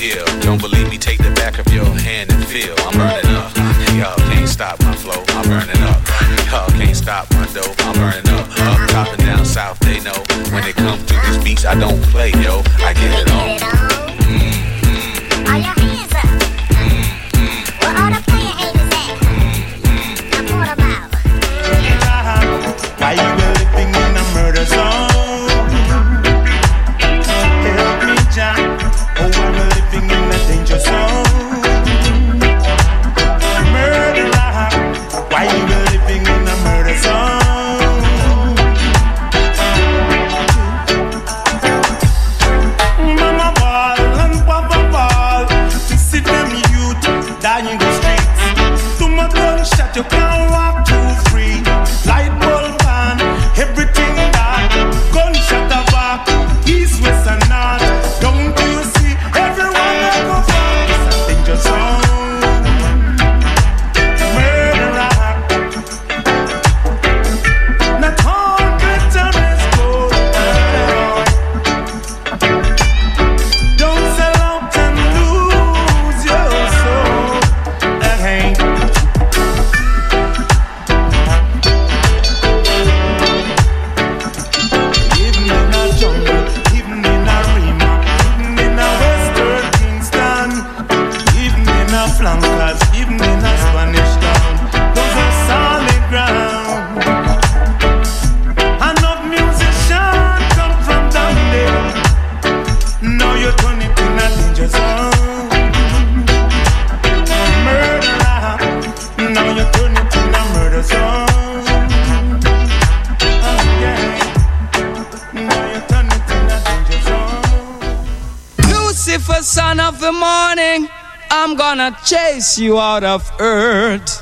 ill. Don't believe me? Take the back of your hand and feel. I'm burning up. Y'all can't stop my flow. I'm burning up. Y'all can't stop my dope. I'm burning up. Up top and down south, they know. When it comes to these beats, I don't play, yo. I get it on. All your hands up. Where all the playing haters at? Now what about? Why you living in a murder zone? Help me, Jack. Oh, I'm living in a danger zone. Murderer. Why you living in a murder zone? Mama ball and papa ball. To see them youth dying in the streets. Too much gunshot, you can't walk too free. Light bulb on, everything that. Gunshot a back, east, west and north. Don't you see everyone that go far? It's a danger zone. Murderer. Not all glitter is gold. Don't sell out and lose your soul. Hey. Even in a jungle, even in a Rima, even in a Western Kingston, even in a flankers, even in a Spanish town, those are solid ground. Enough musicians come from down there. Now you turn it in a danger zone. Murderer. Now you turn it in a murder zone. Oh, yeah. Now you turn it in a danger zone. Lucifer, son of the morning, I'm gonna chase you out of earth.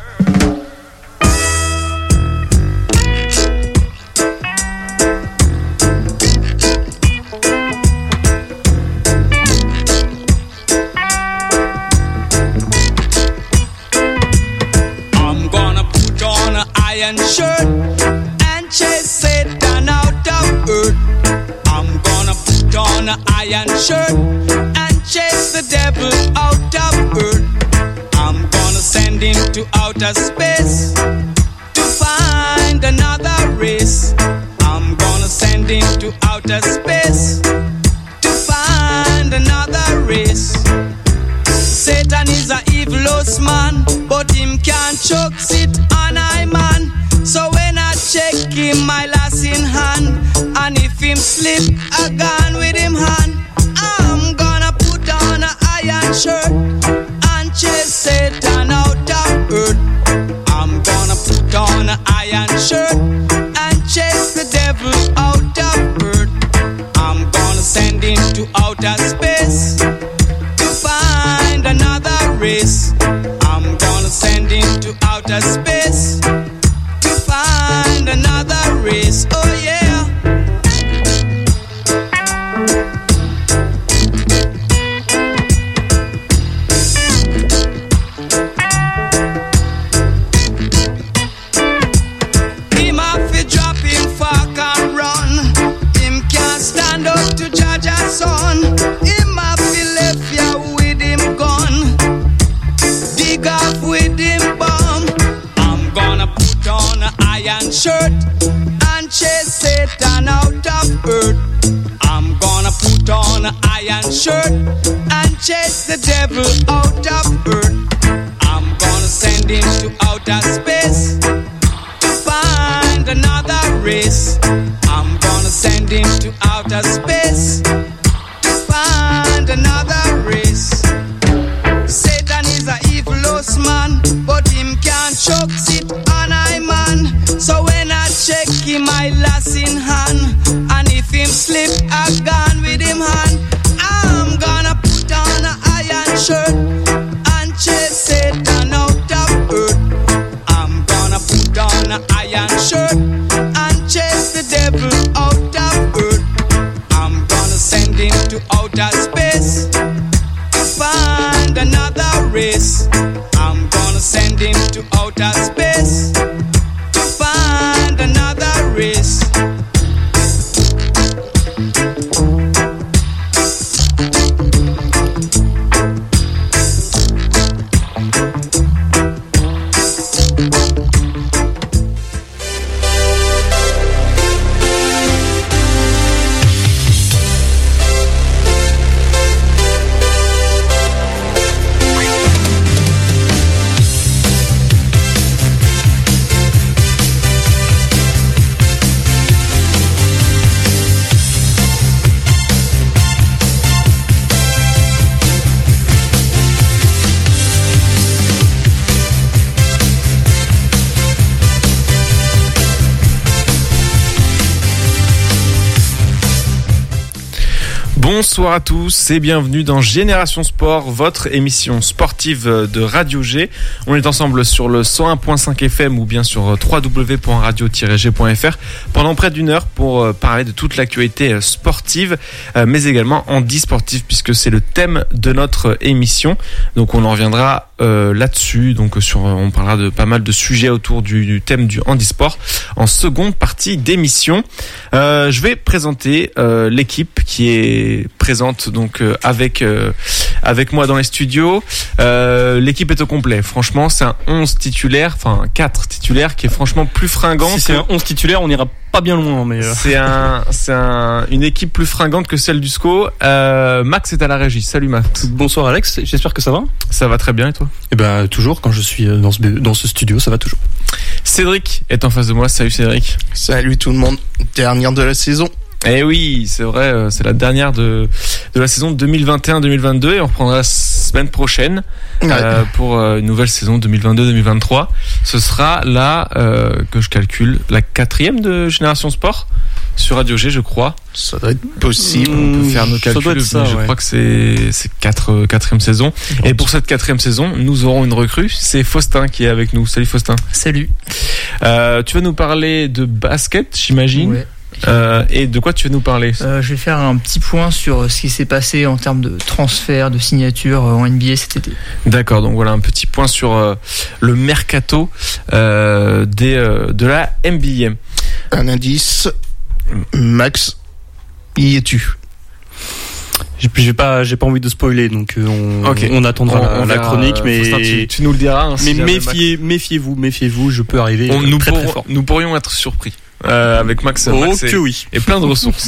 I'm gonna put on an iron shirt and chase Satan out of earth. I'm gonna put on an iron shirt and chase the devil out of earth. I'm gonna send him to outer space to find another race. I'm gonna send him to outer space to find another race. Satan is a evilous man, but him can't choke sit on I man. So when I check him, my lass in hand, and if him slip, I gone with him hand. I'm gonna put on an iron shirt and chase Satan out of earth. I'm gonna put on an iron shirt and chase the devil out of earth. I'm gonna send him to outer space to find another race. I'm gonna send him to outer space to find another race. Oh yeah. Him have to drop him fork and run. Him can't stand up to judge a son. Him have to left ya with him gun. Dig off with him bomb. I'm gonna put on an iron shirt and chase Satan out of earth. I'm gonna put on an iron shirt and chase the devil out of earth. I'm gonna send him to outer space to find another race. I'm gonna send him to outer space to find another race. Satan is a evilous man, but him can't choke sit on I man. So when I check him, I lass in hand, and if him slip, I gone with him hand. I'm gonna put on an iron shirt and chase Satan out of earth. I'm gonna put on an iron shirt and chase the devil out of earth. I'm gonna send him to outer space to find another race. I'm gonna send him to outer space to find another race. Bonsoir à tous et bienvenue dans Génération Sport, votre émission sportive de Radio G. On est ensemble sur le 101.5 FM ou bien sur www.radio-g.fr pendant près d'une heure pour parler de toute l'actualité sportive, mais également handisportive puisque c'est le thème de notre émission. Donc on en reviendra là-dessus. Donc on parlera de pas mal de sujets autour du thème du handisport en seconde partie d'émission. Je vais présenter l'équipe qui est présente donc avec moi dans les studios. L'équipe est au complet. Franchement, c'est un 11 titulaire, enfin 4 titulaires qui est franchement plus fringant. Si c'est un 11 titulaire, on ira pas bien loin, mais c'est une équipe plus fringante que celle du SCO. Max est à la régie. Salut Max. Bonsoir Alex, j'espère que ça va. Ça va très bien et toi? Eh ben toujours, quand je suis dans ce studio, ça va toujours. Cédric est en face de moi. Salut Cédric. Salut tout le monde. Dernière de la saison. Eh oui, c'est vrai, c'est la dernière de la saison 2021-2022 et on reprendra la semaine prochaine pour une nouvelle saison 2022-2023. Ce sera la, que je calcule, la 4e de Génération Sport sur Radio G, je crois. Ça doit être possible. On peut faire nos calculs, je crois que c'est 4e saison. Et pour cette 4e saison, nous aurons une recrue, c'est Faustin qui est avec nous. Salut Faustin. Salut. Tu vas nous parler de basket, j'imagine. Ouais. Et de quoi tu vas nous parler? Je vais faire un petit point sur ce qui s'est passé en termes de transfert, de signature en NBA cet été. D'accord, donc voilà un petit point sur le mercato de la NBA. Un indice, Max, y es-tu? J'ai pas envie de spoiler, donc on attendra la chronique, mais Faustin, tu nous le diras. Hein, mais méfiez-vous, je peux arriver très fort. Nous pourrions être surpris. Avec Max que oui. Et plein de ressources.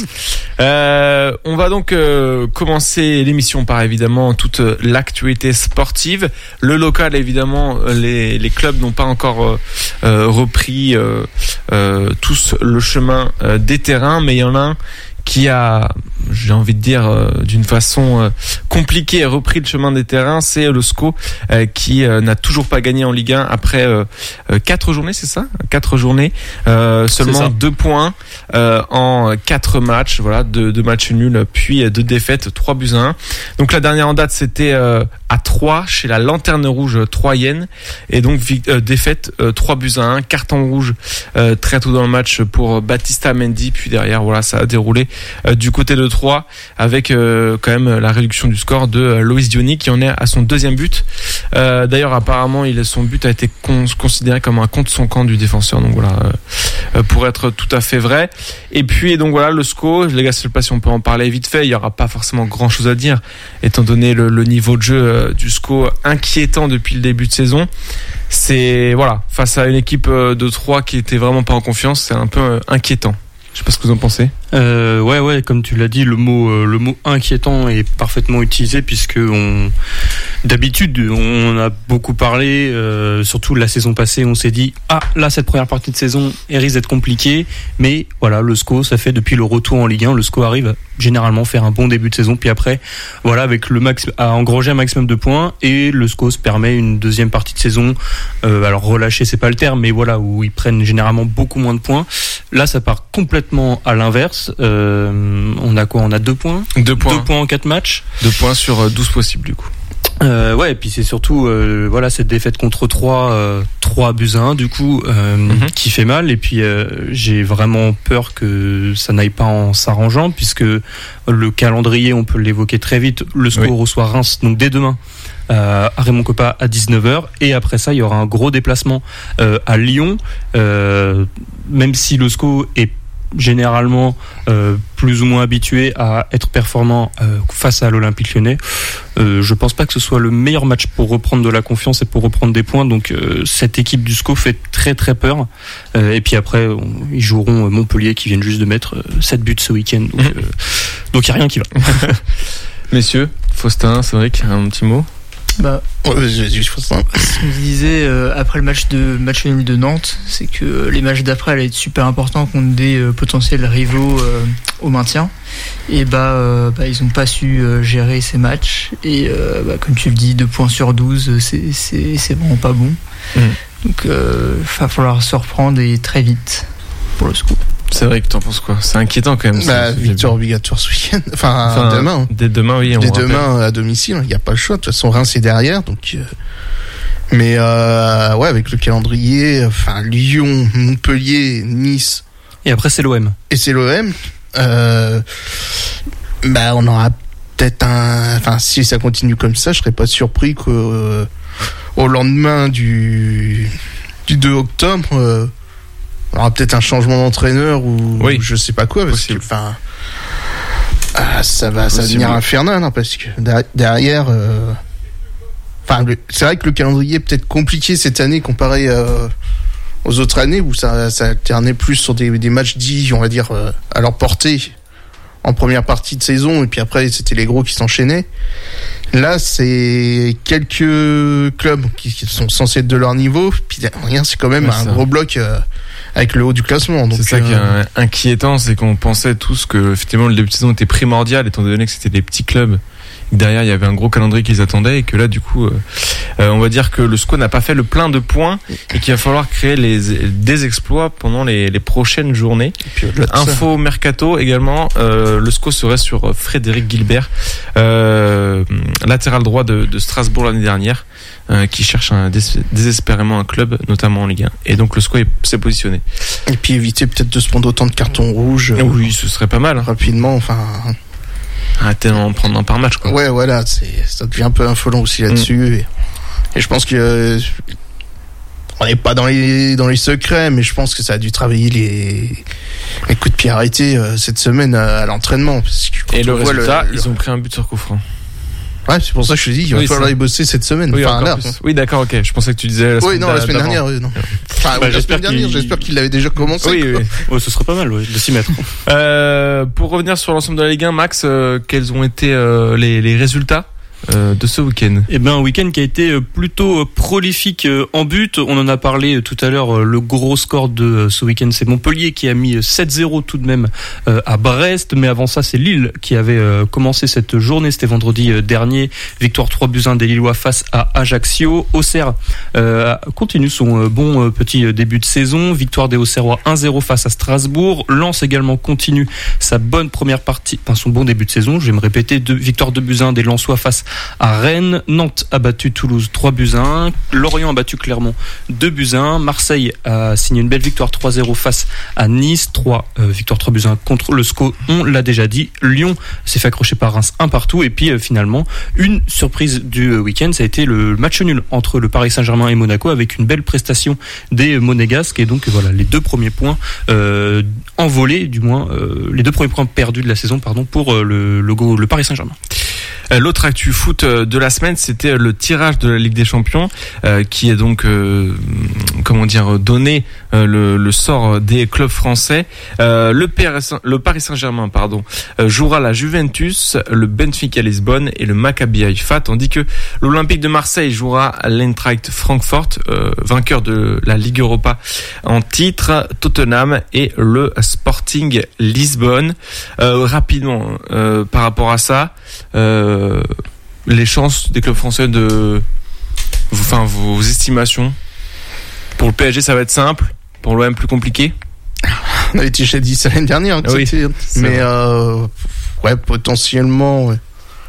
On va donc commencer l'émission par évidemment toute l'actualité sportive. Le local, évidemment, les clubs n'ont pas encore repris tous le chemin des terrains, mais il y en a un qui a, j'ai envie de dire, d'une façon compliquée, repris le chemin des terrains, c'est le SCO qui n'a toujours pas gagné en Ligue 1 après 4 journées, c'est ça? 4 journées, seulement 2 points en 4 matchs, voilà, 2 matchs nuls, puis 2 défaites, 3-1. Donc la dernière en date, c'était à 3 chez la Lanterne Rouge troyenne, et donc défaite 3-1, carton rouge très tôt dans le match pour Baptista Mendy, puis derrière, voilà, ça a déroulé du côté de Troyes avec quand même la réduction du score de Loïs Diony qui en est à son 2e but. D'ailleurs apparemment son but a été considéré comme un contre son camp du défenseur, donc voilà, pour être tout à fait vrai. Et puis donc voilà le SCO, les gars, je sais pas si on peut en parler vite fait, il y aura pas forcément grand chose à dire étant donné le niveau de jeu du SCO inquiétant depuis le début de saison. C'est voilà, face à une équipe de Troyes qui était vraiment pas en confiance, c'est un peu inquiétant. Je sais pas ce que vous en pensez. Ouais, comme tu l'as dit, le mot inquiétant est parfaitement utilisé puisque d'habitude on a beaucoup parlé, surtout la saison passée, on s'est dit là cette première partie de saison elle risque d'être compliquée, mais voilà, le SCO, ça fait depuis le retour en Ligue 1, le SCO arrive à généralement faire un bon début de saison, puis après voilà, avec le max à engranger un maximum de points, et le SCO se permet une deuxième partie de saison, alors relâché c'est pas le terme, mais voilà, où ils prennent généralement beaucoup moins de points. Là ça part complètement à l'inverse. On a quoi? On a 2 points. 2 points en 4 matchs. 2 points sur 12 possibles du coup. Ouais, et puis c'est surtout voilà, cette défaite contre 3-1 du coup, qui fait mal, et puis j'ai vraiment peur que ça n'aille pas en s'arrangeant, puisque le calendrier, on peut l'évoquer très vite. Le SCO reçoit Reims donc dès demain à Raymond Kopa à 19h, et après ça il y aura un gros déplacement à Lyon, même si le SCO est généralement plus ou moins habitué à être performant face à l'Olympique Lyonnais. Je pense pas que ce soit le meilleur match pour reprendre de la confiance et pour reprendre des points, donc cette équipe du SCO fait très très peur, et puis après ils joueront Montpellier qui viennent juste de mettre 7 buts ce week-end, donc il n'y a rien qui va. Messieurs, Faustin, c'est vrai qu'il y a un petit mot. Ce qu'on disait après le match nul de Nantes, c'est que les matchs d'après allaient être super importants contre des potentiels rivaux au maintien, et ils n'ont pas su gérer ces matchs, et comme tu le dis, 2 points sur 12, c'est vraiment pas bon. Donc il va falloir se reprendre, et très vite pour le SCO. C'est vrai que t'en penses quoi? C'est inquiétant quand même. Bah, victoire obligatoire ce week-end. Enfin, demain. Dès demain, oui. Dès demain à domicile, il n'y a pas le choix. De toute façon, Reims est derrière, donc. Mais ouais, avec le calendrier, enfin Lyon, Montpellier, Nice. Et après c'est l'OM. Et c'est l'OM. Bah, on aura peut-être enfin, si ça continue comme ça, je serais pas surpris qu'au lendemain du 2 octobre, on aura peut-être un changement d'entraîneur ou je sais pas quoi, parce que enfin, ça va devenir infernal, hein, parce que derrière. Enfin, c'est vrai que le calendrier est peut-être compliqué cette année comparé aux autres années où ça alternait plus sur des matchs dits, on va dire, à leur portée en première partie de saison, et puis après c'était les gros qui s'enchaînaient. Là, c'est quelques clubs qui sont censés être de leur niveau, puis rien, c'est quand même un gros bloc avec le haut du classement. Donc, c'est ça qui est inquiétant, c'est qu'on pensait tous que effectivement le début de saison était primordial, étant donné que c'était des petits clubs. Derrière, il y avait un gros calendrier qu'ils attendaient, et que là, du coup, on va dire que le SCO n'a pas fait le plein de points et qu'il va falloir créer des exploits pendant les prochaines journées. Puis, info mercato également, le SCO serait sur Frédéric Gilbert, latéral droit de Strasbourg l'année dernière, qui cherche désespérément un club, notamment en Ligue 1. Et donc le SCO s'est positionné. Et puis éviter peut-être de se prendre autant de cartons rouges. Oui, ce serait pas mal. Rapidement, enfin. Arrêtez d'en prendre un par match, quoi. Ouais, voilà, ça devient un peu affolant aussi là-dessus. Et je pense que on n'est pas dans les secrets, mais je pense que ça a dû travailler les coups de pied arrêtés cette semaine à l'entraînement. Parce que et le résultat, ils ont pris un but sur coup franc. Ouais, c'est pour ça que je te dis, il va falloir y bosser cette semaine. Oui, enfin, là. Oui, d'accord, ok. Je pensais que tu disais la semaine dernière. Non. Enfin, la semaine dernière, j'espère qu'il l'avait déjà commencé. Oui. Ouais, ce serait pas mal de s'y mettre. Pour revenir sur l'ensemble de la Ligue 1, Max, quels ont été les résultats de ce week-end? Eh ben, un week-end qui a été plutôt prolifique en but. On en a parlé tout à l'heure. Le gros score de ce week-end, c'est Montpellier qui a mis 7-0 tout de même à Brest. Mais avant ça, c'est Lille qui avait commencé cette journée. C'était vendredi dernier. Victoire 3-1 des Lillois face à Ajaccio. Auxerre continue son bon petit début de saison. Victoire des Auxerrois 1-0 face à Strasbourg. Lens également continue sa bonne première partie, enfin son bon début de saison. Je vais me répéter. Victoire 2-1 des Lensois face à Rennes. Nantes a battu Toulouse 3-1. Lorient a battu Clermont 2-1. Marseille a signé une belle victoire 3-0 face à Nice. Victoire 3-1 contre le SCO, on l'a déjà dit. Lyon s'est fait accrocher par Reims 1-1. Et puis finalement, une surprise du week-end, ça a été le match nul entre le Paris Saint-Germain et Monaco, avec une belle prestation des Monégasques. Et donc voilà, les deux premiers points envolés, du moins les deux premiers points perdus de la saison, pour le Paris Saint-Germain. L'autre actu foot de la semaine, c'était le tirage de la Ligue des Champions, qui est donc donné le sort des clubs français. Le Paris Saint-Germain jouera la Juventus, le Benfica Lisbonne et le Maccabi Haïfa, tandis que l'Olympique de Marseille jouera l'Eintracht Francfort, vainqueur de la Ligue Europa en titre, Tottenham et le Sporting Lisbonne. Rapidement, par rapport à ça, les chances des clubs français vos estimations. Pour le PSG, ça va être simple. Pour l'OM, plus compliqué. On avait déjà dit ça l'année dernière. Oui, mais potentiellement. Ouais.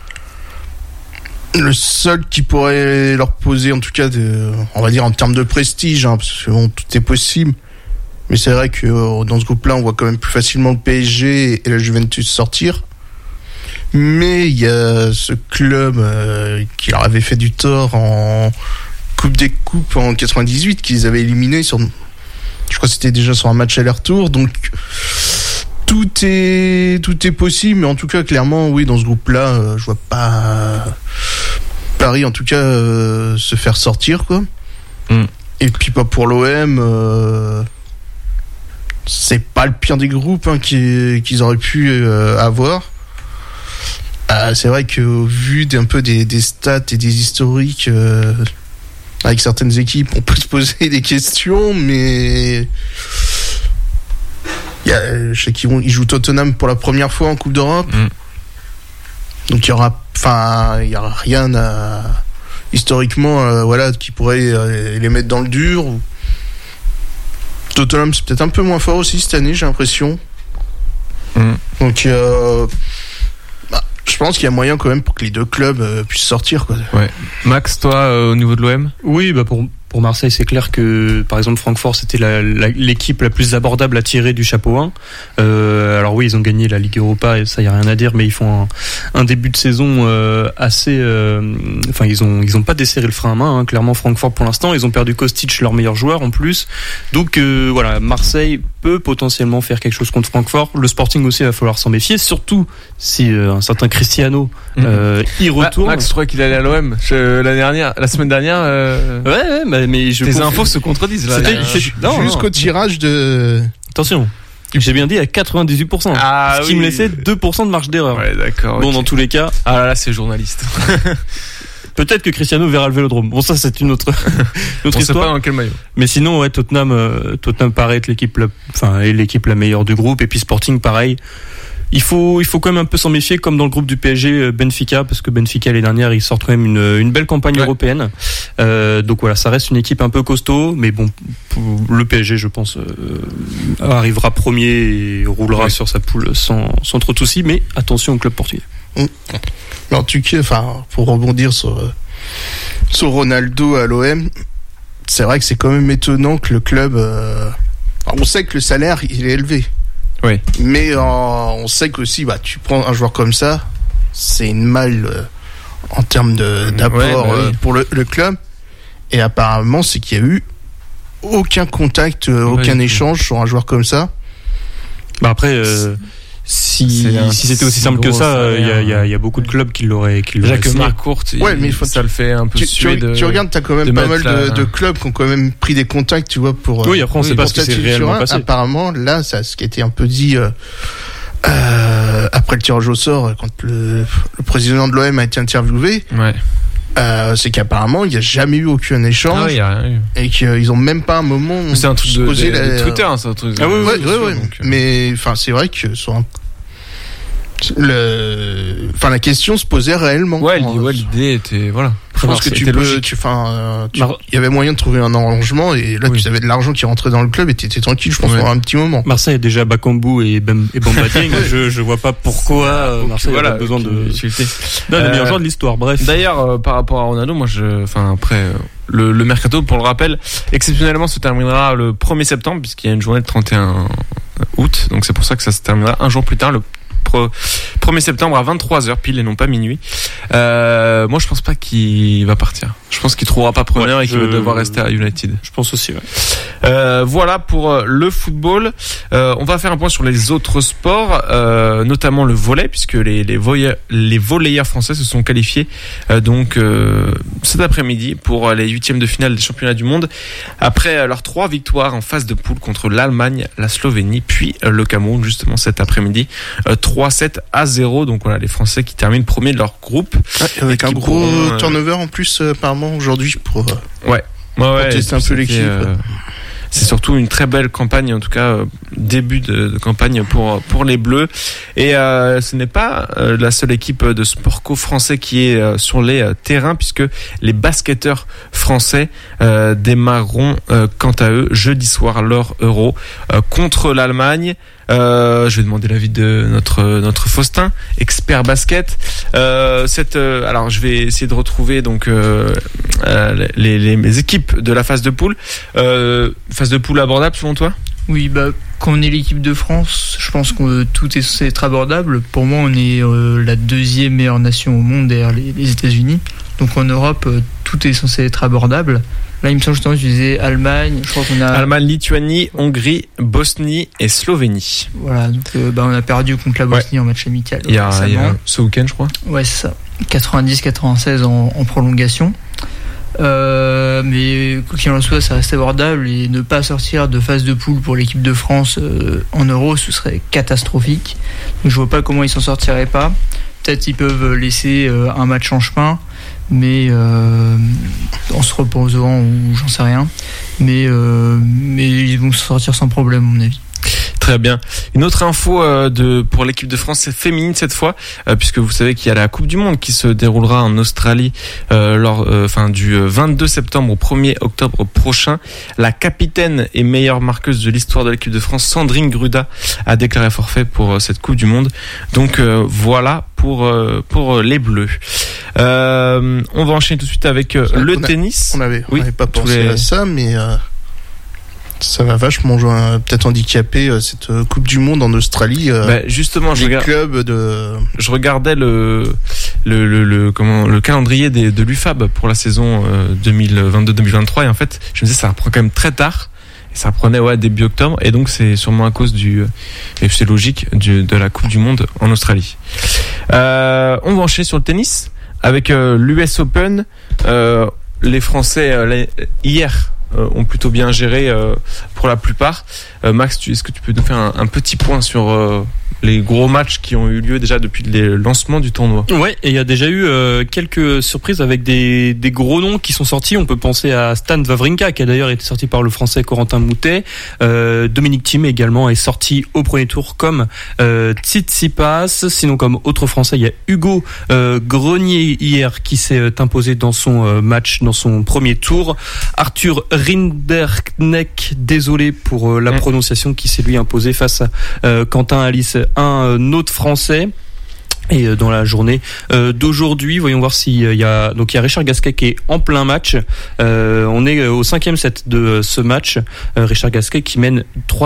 Le seul qui pourrait leur poser, en tout cas, on va dire en termes de prestige, parce que bon, tout est possible. Mais c'est vrai que dans ce groupe-là, on voit quand même plus facilement le PSG et la Juventus sortir. Mais il y a ce club qui leur avait fait du tort en Coupe des Coupes en 98, qu'ils avaient éliminé je crois que c'était déjà sur un match aller-retour. Donc tout est possible, mais en tout cas clairement oui, dans ce groupe-là, je vois pas Paris en tout cas se faire sortir, quoi. Et puis pas pour l'OM, c'est pas le pire des groupes qu'ils auraient pu avoir. C'est vrai qu'au vu d'un peu des stats et des historiques avec certaines équipes, on peut se poser des questions, mais je sais qu'ils jouent Tottenham pour la première fois en Coupe d'Europe. Donc il y aura rien historiquement qui pourrait les mettre dans le dur. Tottenham, c'est peut-être un peu moins fort aussi cette année, j'ai l'impression. Donc, je pense qu'il y a moyen quand même pour que les deux clubs puissent sortir, quoi. Ouais. Max, toi, au niveau de l'OM? Oui, pour Marseille, c'est clair que, par exemple, Francfort, c'était l'équipe la plus abordable à tirer du chapeau 1. Alors oui, ils ont gagné la Ligue Europa, et ça, y a rien à dire, mais ils font un début de saison assez... Enfin, ils ont pas desserré le frein à main, hein, clairement, Francfort, pour l'instant. Ils ont perdu Kostic, leur meilleur joueur, en plus. Donc, voilà, Marseille peut potentiellement faire quelque chose contre Francfort. Le Sporting aussi, il va falloir s'en méfier, surtout si un certain Cristiano y retourne. Max, je crois qu'il allait à l'OM la semaine dernière. Ouais, mais tes infos se contredisent là. Jusqu'au tirage de... Attention, j'ai bien dit à 98%. Ce qui me laissait 2% de marge d'erreur. Ouais, d'accord. Bon, okay. Dans tous les cas... Ah là, c'est journaliste. Peut-être que Cristiano verra le Vélodrome. Bon, ça, c'est une autre On histoire. sait pas dans quel maillot. Mais sinon, ouais, Tottenham paraît être l'équipe la meilleure du groupe. Et puis Sporting, pareil. Il faut quand même un peu s'en méfier, comme dans le groupe du PSG, Benfica, parce que Benfica, l'année dernière, ils sortent quand même une belle campagne européenne. Donc voilà, ça reste une équipe un peu costaud, mais bon, le PSG, je pense, arrivera premier et roulera sur sa poule sans trop de soucis, mais attention au club portugais. En tout cas, pour rebondir sur Ronaldo à l'OM, c'est vrai que c'est quand même étonnant que le club... on sait que le salaire, il est élevé. Oui. Mais on sait qu'aussi, tu prends un joueur comme ça, c'est une malle en termes d'apport pour le club. Et apparemment, c'est qu'il y a eu aucun contact, aucun échange sur un joueur comme ça. Après, si c'était aussi simple que ça, il y a beaucoup de clubs qui l'auraient. Déjà que Marc Courte, mais ça le fait un peu suer tu regardes, t'as quand même pas mal de clubs qui ont quand même pris des contacts, tu vois, pour. Oui, après on sait pas ce qui s'est réellement passé. Apparemment, là, ça, ce qui a été un peu dit après le tirage au sort, quand le président de l'OM a été interviewé. Ouais. C'est qu'apparemment il n'y a jamais eu aucun échange y a rien eu. Et qu'ils ont même pas un moment. C'est un truc de Twitter, hein, c'est un truc. Ah oui. Donc, mais c'est vrai que la question se posait réellement. Ouais, l'idée était voilà. Je pense que il y avait moyen de trouver un arrangement et là tu avais de l'argent qui rentrait dans le club et t'étais tranquille, je pense, pendant un petit moment. Marseille a déjà Bakambu et Bamba Dieng. je vois pas pourquoi Marseille a besoin de le meilleur joueur de l'histoire. Bref. D'ailleurs, par rapport à Ronaldo, moi après le mercato, pour le rappel, exceptionnellement se terminera le 1er septembre puisqu'il y a une journée de 31 août, donc c'est pour ça que ça se terminera un jour plus tard, le 1er septembre à 23h pile et non pas minuit. Moi je pense pas qu'il va partir. Je pense qu'il trouvera pas preneur et qu'il va devoir rester à United. Je pense aussi, ouais. Voilà pour le football. On va faire un point sur les autres sports, notamment le volley, puisque les volleyeurs français se sont qualifiés cet après-midi pour les 8e de finale des championnats du monde après leurs 3 victoires en phase de poule contre l'Allemagne, la Slovénie puis le Cameroun justement cet après-midi. 3-7-0, donc voilà, les Français qui terminent premier de leur groupe. Avec un gros turnover en plus apparemment aujourd'hui pour tester un peu l'équipe. C'est surtout une très belle campagne, en tout cas début de campagne pour les Bleus. Et ce n'est pas la seule équipe de sport co français qui est sur les terrains, puisque les basketteurs français démarreront quant à eux jeudi soir leur Euro contre l'Allemagne. Je vais demander l'avis de notre Faustin, expert basket. Alors je vais essayer de retrouver donc les équipes de la phase de poule. Phase de poule abordable selon toi? Oui, quand on est l'équipe de France, je pense que tout est censé être abordable. Pour moi, on est la 2e meilleure nation au monde derrière les États-Unis. Donc en Europe, tout est censé être abordable. Là, il me semble justement que tu disais Allemagne. Je crois qu'on a Allemagne, Lituanie, Hongrie, Bosnie et Slovénie. Voilà, donc on a perdu contre la Bosnie en match amical. Il y a ce week-end, je crois. Ouais, c'est ça. 90-96 en prolongation. Mais quoi qu'il en soit, ça reste abordable et ne pas sortir de phase de poule pour l'équipe de France en Euro, ce serait catastrophique. Donc je vois pas comment ils s'en sortiraient pas. Peut-être ils peuvent laisser un match en chemin, mais en se reposant ou j'en sais rien. Mais ils vont se sortir sans problème, à mon avis. Très bien. Une autre info pour l'équipe de France féminine cette fois, puisque vous savez qu'il y a la Coupe du Monde qui se déroulera en Australie du 22 septembre au 1er octobre prochain. La capitaine et meilleure marqueuse de l'histoire de l'équipe de France, Sandrine Gruda, a déclaré forfait pour cette Coupe du Monde. Donc voilà pour les Bleus. On va enchaîner tout de suite avec le tennis. On n'avait pas pensé à ça, mais ça va vachement peut-être handicaper cette Coupe du Monde en Australie. Justement, je regardais le calendrier de l'UFAB pour la saison 2022-2023 et en fait, je me disais ça reprend quand même très tard. Ça reprenait début octobre et donc c'est sûrement à cause et c'est logique de la Coupe du Monde en Australie. On va enchaîner sur le tennis avec l'US Open. Les Français hier ont plutôt bien géré pour la plupart. Max, est-ce que tu peux nous faire un petit point sur les gros matchs qui ont eu lieu déjà depuis le lancement du tournoi? Ouais, et il y a déjà eu quelques surprises avec des gros noms qui sont sortis. On peut penser à Stan Wawrinka qui a d'ailleurs été sorti par le Français Corentin Moutet. Dominic Thiem également est sorti au premier tour comme Tsitsipas. Sinon, comme autre Français, il y a Hugo Grenier hier qui s'est imposé dans son match, dans son premier tour. Arthur Rinderknecht, désolé pour la prononciation, qui s'est lui imposé face à Quentin Alice, un autre Français. Et dans la journée d'aujourd'hui, voyons voir s'il y a Richard Gasquet qui est en plein match. On est au 5e set de ce match. Richard Gasquet qui mène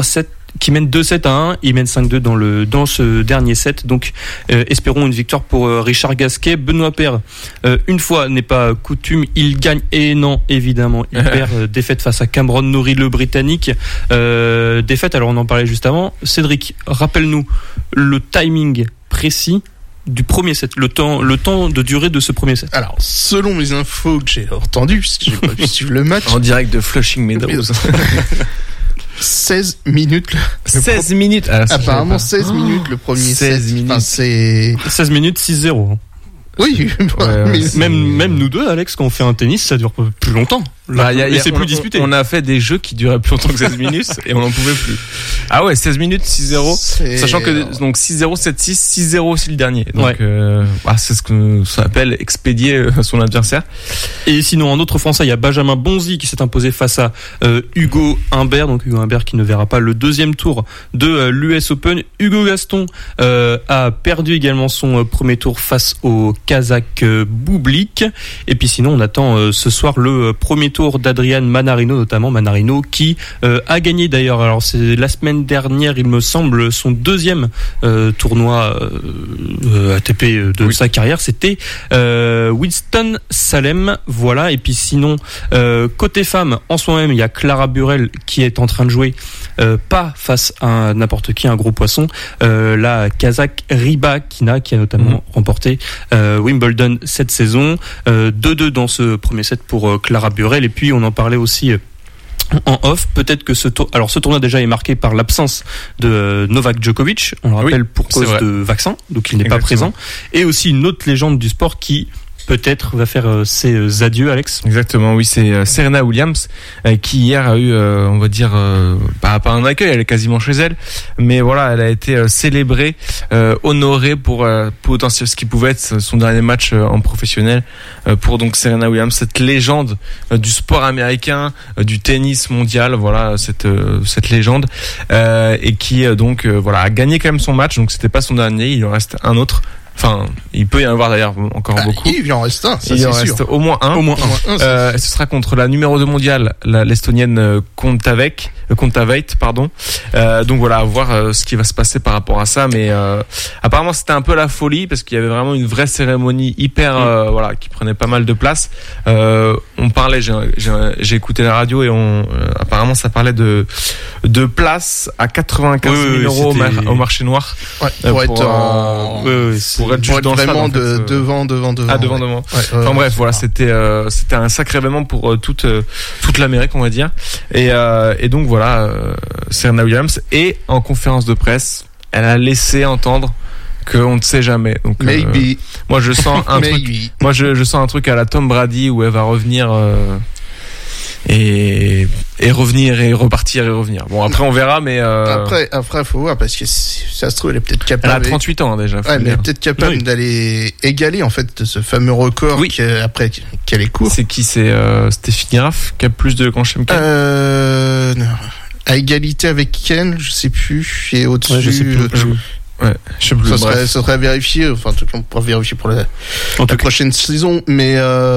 2-7-1, il mène 5-2 dans ce dernier set. Donc espérons une victoire pour Richard Gasquet. Benoît Paire, une fois n'est pas coutume, il gagne et non, évidemment, il perd. Défaite face à Cameron Norrie, le Britannique. Défaite, alors on en parlait juste avant. Cédric, rappelle-nous le timing précis du premier set, le temps de durée de ce premier set. Alors, selon mes infos que j'ai entendues, puisque j'ai pas pu suivre le match. En direct de Flushing Meadows. 16 minutes. 16 minutes. Apparemment 16 minutes le premier 16 set. minutes. Enfin, c'est 16 minutes 6-0. Oui, mais même nous deux, Alex, quand on fait un tennis, ça dure plus longtemps. C'est plus disputé. On a fait des jeux qui duraient plus longtemps que 16 minutes et on n'en pouvait plus. Ah ouais, 16 minutes, 6-0. Sachant que donc 6-0, 7-6, 6-0 aussi le dernier. Donc c'est ce que ça appelle expédier son adversaire. Et sinon, un autre Français, il y a Benjamin Bonzi qui s'est imposé face à Hugo Humbert. Donc Hugo Humbert qui ne verra pas le deuxième tour de l'US Open. Hugo Gaston a perdu également son premier tour face au Kazakh Bublik. Et puis sinon, on attend ce soir le premier tour d'Adrian Manarino, notamment Manarino qui a gagné d'ailleurs, alors c'est la semaine dernière il me semble, son deuxième tournoi ATP de sa carrière, c'était Winston-Salem, voilà. Et puis sinon côté femmes, en soi-même il y a Clara Burel qui est en train de jouer pas face à n'importe qui, un gros poisson, la Kazakh Rybakina qui a notamment remporté Wimbledon cette saison. 2-2 dans ce premier set pour Clara Burel. Et puis on en parlait aussi en off, peut-être que ce tournoi déjà est marqué par l'absence de Novak Djokovic, on le rappelle, pour cause de vaccin, donc il n'est pas présent, et aussi une autre légende du sport qui peut-être va faire ses adieux, Alex. Exactement, oui, c'est Serena Williams qui hier a eu, on va dire, pas un accueil, elle est quasiment chez elle, mais voilà, elle a été célébrée, honorée pour ce qui pouvait être son dernier match en professionnel pour donc Serena Williams, cette légende du sport américain, du tennis mondial, voilà, cette légende, et qui donc a gagné quand même son match, donc c'était pas son dernier, il en reste un autre. Enfin, il peut y en avoir d'ailleurs encore beaucoup. Il en reste un, ça il c'est en sûr. reste au moins un. Ce sera contre la numéro 2 mondiale, l'Estonienne Kontaveit, pardon. Donc voilà, à voir ce qui va se passer par rapport à ça. Mais apparemment c'était un peu la folie parce qu'il y avait vraiment une vraie cérémonie hyper, qui prenait pas mal de place. On parlait, j'ai écouté la radio et apparemment ça parlait de places à 95 000 € au marché noir. Ouais, pour être vraiment devant. Ah, devant. Enfin bref, voilà, c'était un sacré événement pour toute l'Amérique, on va dire. Et donc voilà, Serena Williams, et en conférence de presse, elle a laissé entendre qu'on ne sait jamais. Donc moi je sens un truc. Moi je sens un truc à la Tom Brady où elle va revenir. et revenir et repartir et revenir. Bon, après on verra, mais après faut voir, parce que si ça se trouve elle est peut-être capable. elle a 38 ans déjà. Ouais, mais elle est peut-être capable d'aller égaler en fait ce fameux record qu'elle est court. C'est qui? C'est Steffi Graf qui a plus de grands chelems qu'elle. À égalité avec Ken, je sais plus, et au-dessus. Ouais, je sais plus. Je sais plus. Ça serait à vérifier. Enfin, en tout cas, on pourra vérifier pour la prochaine saison. Mais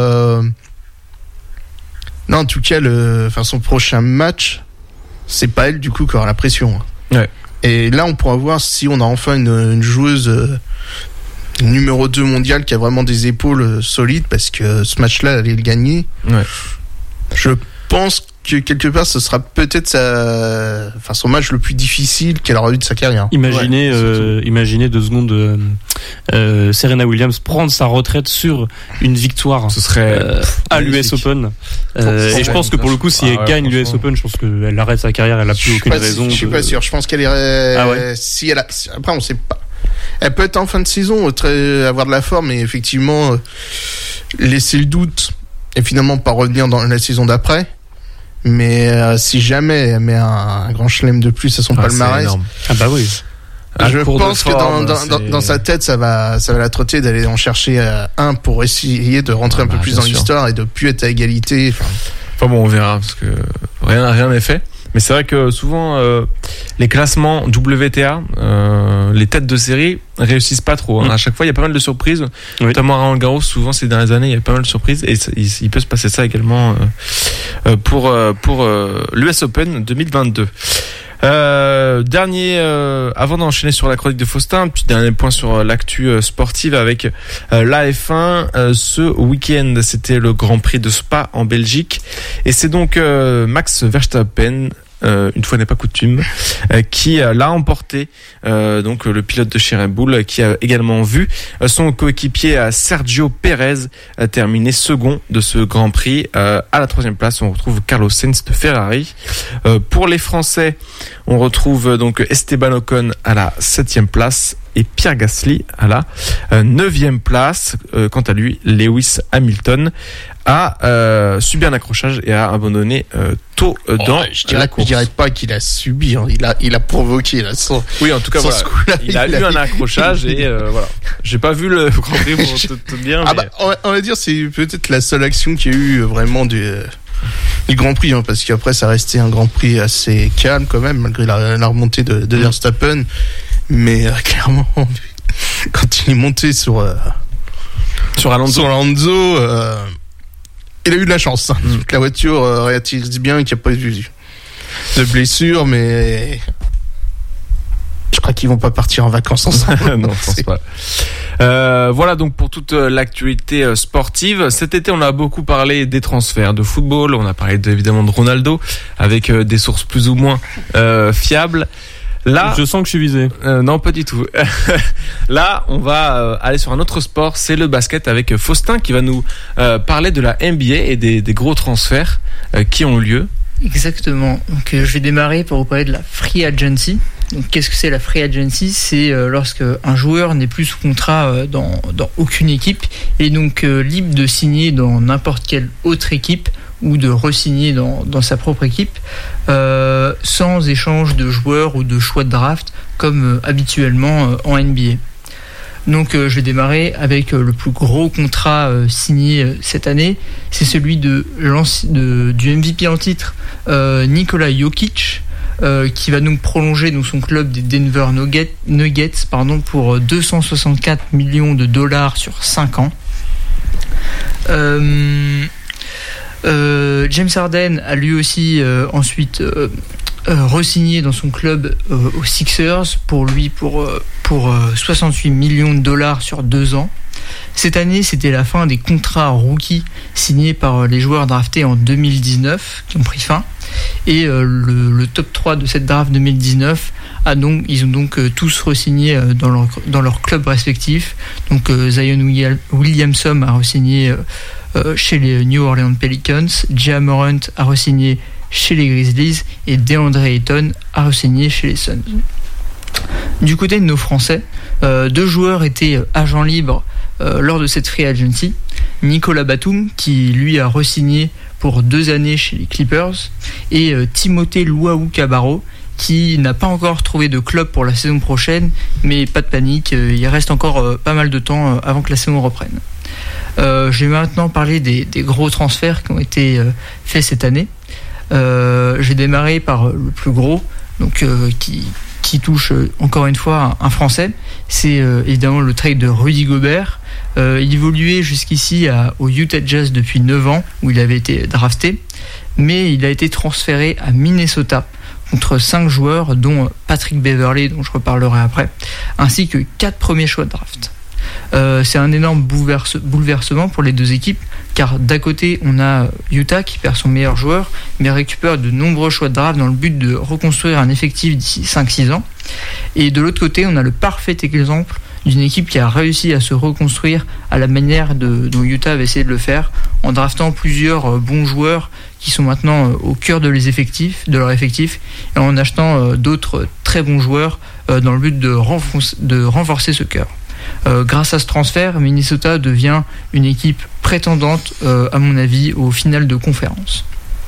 non, en tout cas, son prochain match, c'est pas elle du coup qui aura la pression. Ouais. Et là, on pourra voir si on a enfin une joueuse numéro 2 mondiale qui a vraiment des épaules solides, parce que ce match-là, elle allait le gagner. Ouais. Je pense que quelque part ce sera peut-être son match le plus difficile qu'elle aura eu de sa carrière. Imaginez 2 secondes Serena Williams prendre sa retraite sur une victoire. Ce serait à l'US Open. Et je pense que pour le coup, si elle gagne l'US Open, je pense qu'elle arrête sa carrière. Elle a plus aucune raison. Je suis pas sûr. Je pense qu'elle irait. Si elle a. Après, on sait pas. Elle peut être en fin de saison, avoir de la forme, et effectivement laisser le doute et finalement pas revenir dans la saison d'après. Mais si jamais elle met un grand chelem de plus à son palmarès, ah bah oui. Je pense que dans sa tête, ça va la trotter d'aller en chercher un pour essayer de rentrer un peu plus dans l'histoire et de plus être à égalité. Enfin bon, on verra, parce que rien n'est fait. Mais c'est vrai que souvent les classements WTA, les têtes de série réussissent pas trop. À chaque fois, il y a pas mal de surprises, notamment à Roland Garros. Souvent, ces dernières années, il y a pas mal de surprises, et il peut se passer ça également pour l'US Open 2022. Avant d'enchaîner sur la chronique de Faustin, un petit dernier point sur l'actu sportive avec la F1. Ce week-end, c'était le Grand Prix de Spa en Belgique, et c'est donc Max Verstappen, une fois n'est pas coutume, qui l'a emporté, donc le pilote de chez Red Bull, qui a également vu son coéquipier Sergio Pérez terminer second de ce Grand Prix. À la 3e place, on retrouve Carlos Sainz de Ferrari. Pour les Français, on retrouve donc Esteban Ocon à la 7e place et Pierre Gasly à la 9e place. Quant à lui, Lewis Hamilton a subi un accrochage et a abandonné tôt dans la course. Je dirais pas qu'il a subi, hein. Il a provoqué là. Oui, en tout cas, voilà. Il a eu un accrochage et voilà. J'ai pas vu le Grand Prix pour te dire. Mais... on va dire c'est peut-être la seule action qu'il y a eu vraiment du Grand Prix, hein, parce qu'après ça restait un Grand Prix assez calme quand même, malgré la remontée de Verstappen. Mais clairement, quand il est monté sur Alonso, il a eu de la chance. Hein. La voiture réagit bien, qu'il n'y a pas eu de blessure, mais je crois qu'ils vont pas partir en vacances ensemble. Non, je pense pas. Voilà donc pour toute l'actualité sportive. Cet été, on a beaucoup parlé des transferts de football. On a parlé évidemment de Ronaldo, avec des sources plus ou moins fiables. Là, je sens que je suis visé. Non, pas du tout. Là, on va aller sur un autre sport, c'est le basket, avec Faustin qui va nous parler de la NBA et des gros transferts qui ont lieu. Exactement. Donc, je vais démarrer pour vous parler de la Free Agency. Donc, qu'est-ce que c'est la Free Agency ? C'est lorsque un joueur n'est plus sous contrat dans aucune équipe et donc libre de signer dans n'importe quelle autre équipe ou de re-signer dans sa propre équipe sans échange de joueurs ou de choix de draft comme habituellement en NBA. Donc je vais démarrer avec le plus gros contrat signé cette année, c'est celui du MVP en titre, Nikola Jokic, qui va donc prolonger dans son club des Denver Nuggets pour 264 millions de dollars sur 5 ans. James Harden a lui aussi ensuite re-signé dans son club aux Sixers pour 68 millions de dollars sur 2 ans. Cette année, c'était la fin des contrats rookies signés par les joueurs draftés en 2019 qui ont pris fin. Et le top 3 de cette draft 2019 ils ont donc tous re-signé dans leur club respectif. Donc Zion Williamson a re-signé chez les New Orleans Pelicans, Ja Morant a re-signé chez les Grizzlies et DeAndre Ayton a re-signé chez les Suns. Du côté de nos Français, 2 joueurs étaient agents libres lors de cette free agency. Nicolas Batum, qui lui a re-signé pour 2 années chez les Clippers, et Timothée Luwawu-Cabarrot, qui n'a pas encore trouvé de club pour la saison prochaine, mais pas de panique, il reste encore pas mal de temps avant que la saison reprenne. Je vais maintenant parler des gros transferts qui ont été faits cette année. J'ai démarré par le plus gros, donc qui touche encore une fois un Français. C'est évidemment le trade de Rudy Gobert. Il évoluait jusqu'ici au Utah Jazz depuis 9 ans, où il avait été drafté, mais il a été transféré à Minnesota contre 5 joueurs, dont Patrick Beverley, dont je reparlerai après, ainsi que 4 premiers choix de draft. C'est un énorme bouleversement pour les deux équipes, car d'un côté on a Utah qui perd son meilleur joueur mais récupère de nombreux choix de draft dans le but de reconstruire un effectif d'ici 5-6 ans, et de l'autre côté on a le parfait exemple d'une équipe qui a réussi à se reconstruire à la manière dont Utah avait essayé de le faire, en draftant plusieurs bons joueurs qui sont maintenant au cœur de leur effectif, et en achetant d'autres très bons joueurs dans le but de renforcer ce cœur. Grâce à ce transfert, Minnesota devient une équipe prétendante, à mon avis, aux finales de conférence.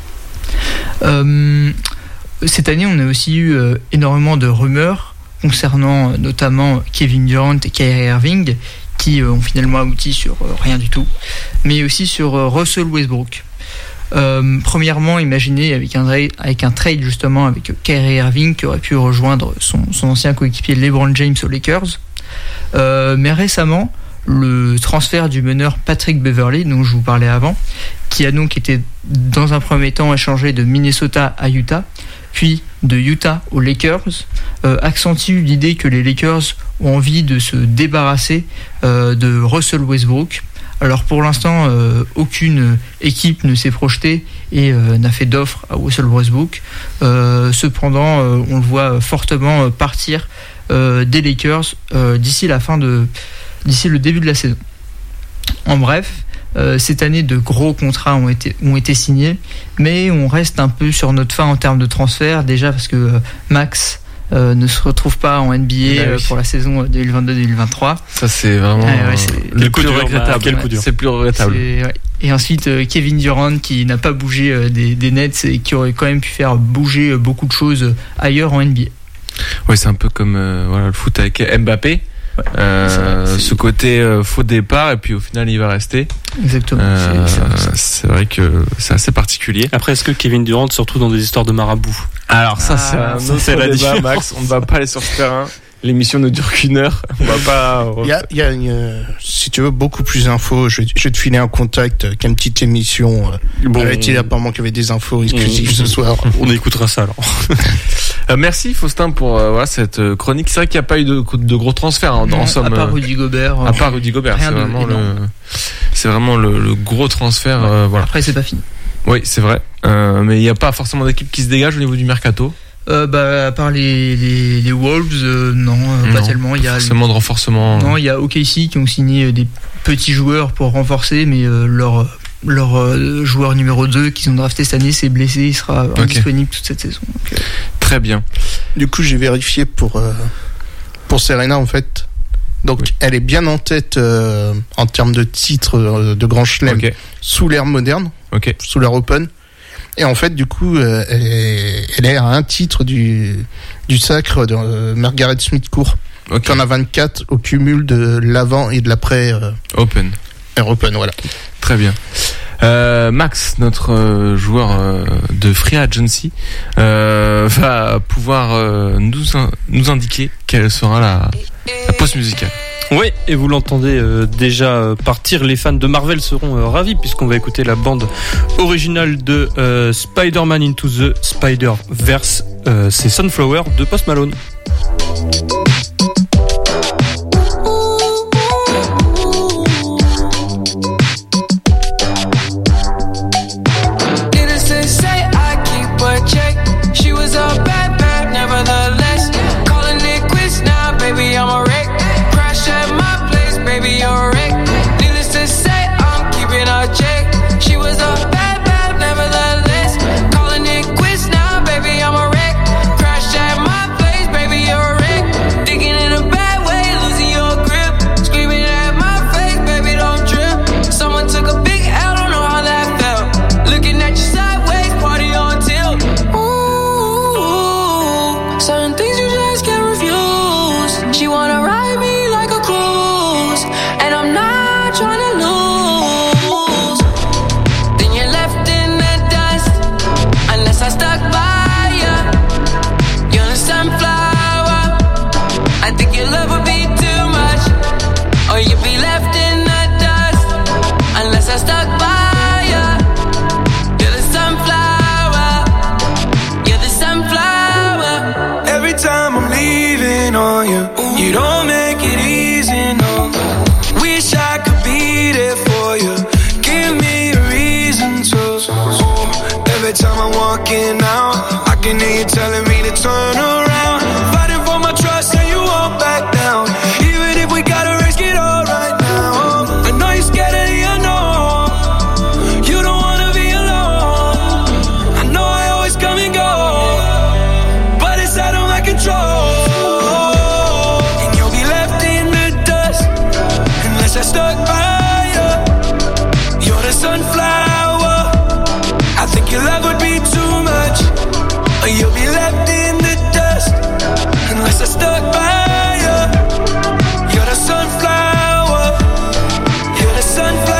Cette année, on a aussi eu énormément de rumeurs concernant notamment Kevin Durant et Kyrie Irving, qui ont finalement abouti sur rien du tout, mais aussi sur Russell Westbrook. Premièrement, imaginez avec un trade justement avec Kyrie Irving qui aurait pu rejoindre son ancien coéquipier LeBron James aux Lakers. Mais récemment, le transfert du meneur Patrick Beverley, dont je vous parlais avant, qui a donc été dans un premier temps échangé de Minnesota à Utah, puis de Utah aux Lakers, accentue l'idée que les Lakers ont envie de se débarrasser de Russell Westbrook. Alors pour l'instant, aucune équipe ne s'est projetée et n'a fait d'offre à Russell Westbrook. Cependant, on le voit fortement partir des Lakers d'ici le début de la saison. En bref, cette année de gros contrats ont été signés, mais on reste un peu sur notre faim en termes de transfert, déjà parce que Max ne se retrouve pas en NBA pour la saison 2022-2023. Ça c'est vraiment le plus regrettable. Quel coup dur. C'est le plus regrettable. Et ensuite Kevin Durant qui n'a pas bougé des Nets et qui aurait quand même pu faire bouger beaucoup de choses ailleurs en NBA. Ouais, c'est un peu comme le foot avec Mbappé. Ce côté faux départ et puis au final il va rester. Exactement. C'est vrai que c'est assez particulier. Après, est-ce que Kevin Durant se retrouve dans des histoires de marabout? Alors ça c'est un autre débat, Max. On ne va pas aller sur ce terrain. L'émission ne dure qu'une heure. On va pas. Il y a si tu veux beaucoup plus d'infos, je vais te filer un contact avec une petite émission. Apparemment qu'il y avait des infos exclusives ce soir. On écoutera ça alors. Merci Faustin pour cette chronique. C'est vrai qu'il n'y a pas eu de gros transferts en somme. À part Rudy Gobert. C'est vraiment le gros transfert. Voilà. Après c'est pas fini. Oui, c'est vrai. Mais il n'y a pas forcément d'équipe qui se dégage au niveau du mercato. À part les Wolves, non, pas tellement. Il y a forcément de renforcement. Non, il y a OKC qui ont signé des petits joueurs pour renforcer, mais leur joueur numéro 2 qu'ils ont drafté cette année s'est blessé, il sera indisponible toute cette saison. Donc, très bien. Du coup, j'ai vérifié pour Serena en fait. Donc, elle est bien en tête en termes de titres de Grand Chelem sous l'ère moderne, sous l'ère Open. Et en fait, du coup, elle est à un titre du sacre de Margaret Smith Court. Qui en a 24 au cumul de l'avant et de l'après Open. Air Open, voilà. Très bien. Max, notre joueur de Free Agency, va pouvoir nous indiquer quelle sera la pause musicale. Oui, et vous l'entendez déjà partir. Les fans de Marvel seront ravis puisqu'on va écouter la bande originale de Spider-Man Into the Spider-Verse. C'est Sunflower de Post Malone. Digging walking out. I can hear you telling me to turn around. Fighting for my trust and you won't back down. Even if we gotta risk it all right now. I know you're scared of the unknown. You don't wanna be alone. I know I always come and go, but it's out of my control. And you'll be left in the dust unless I stuck by you. You're the sunflower. I think your love would be too much. Or you'll be left in the dust unless I stuck by you. You're the sunflower. You're the sunflower.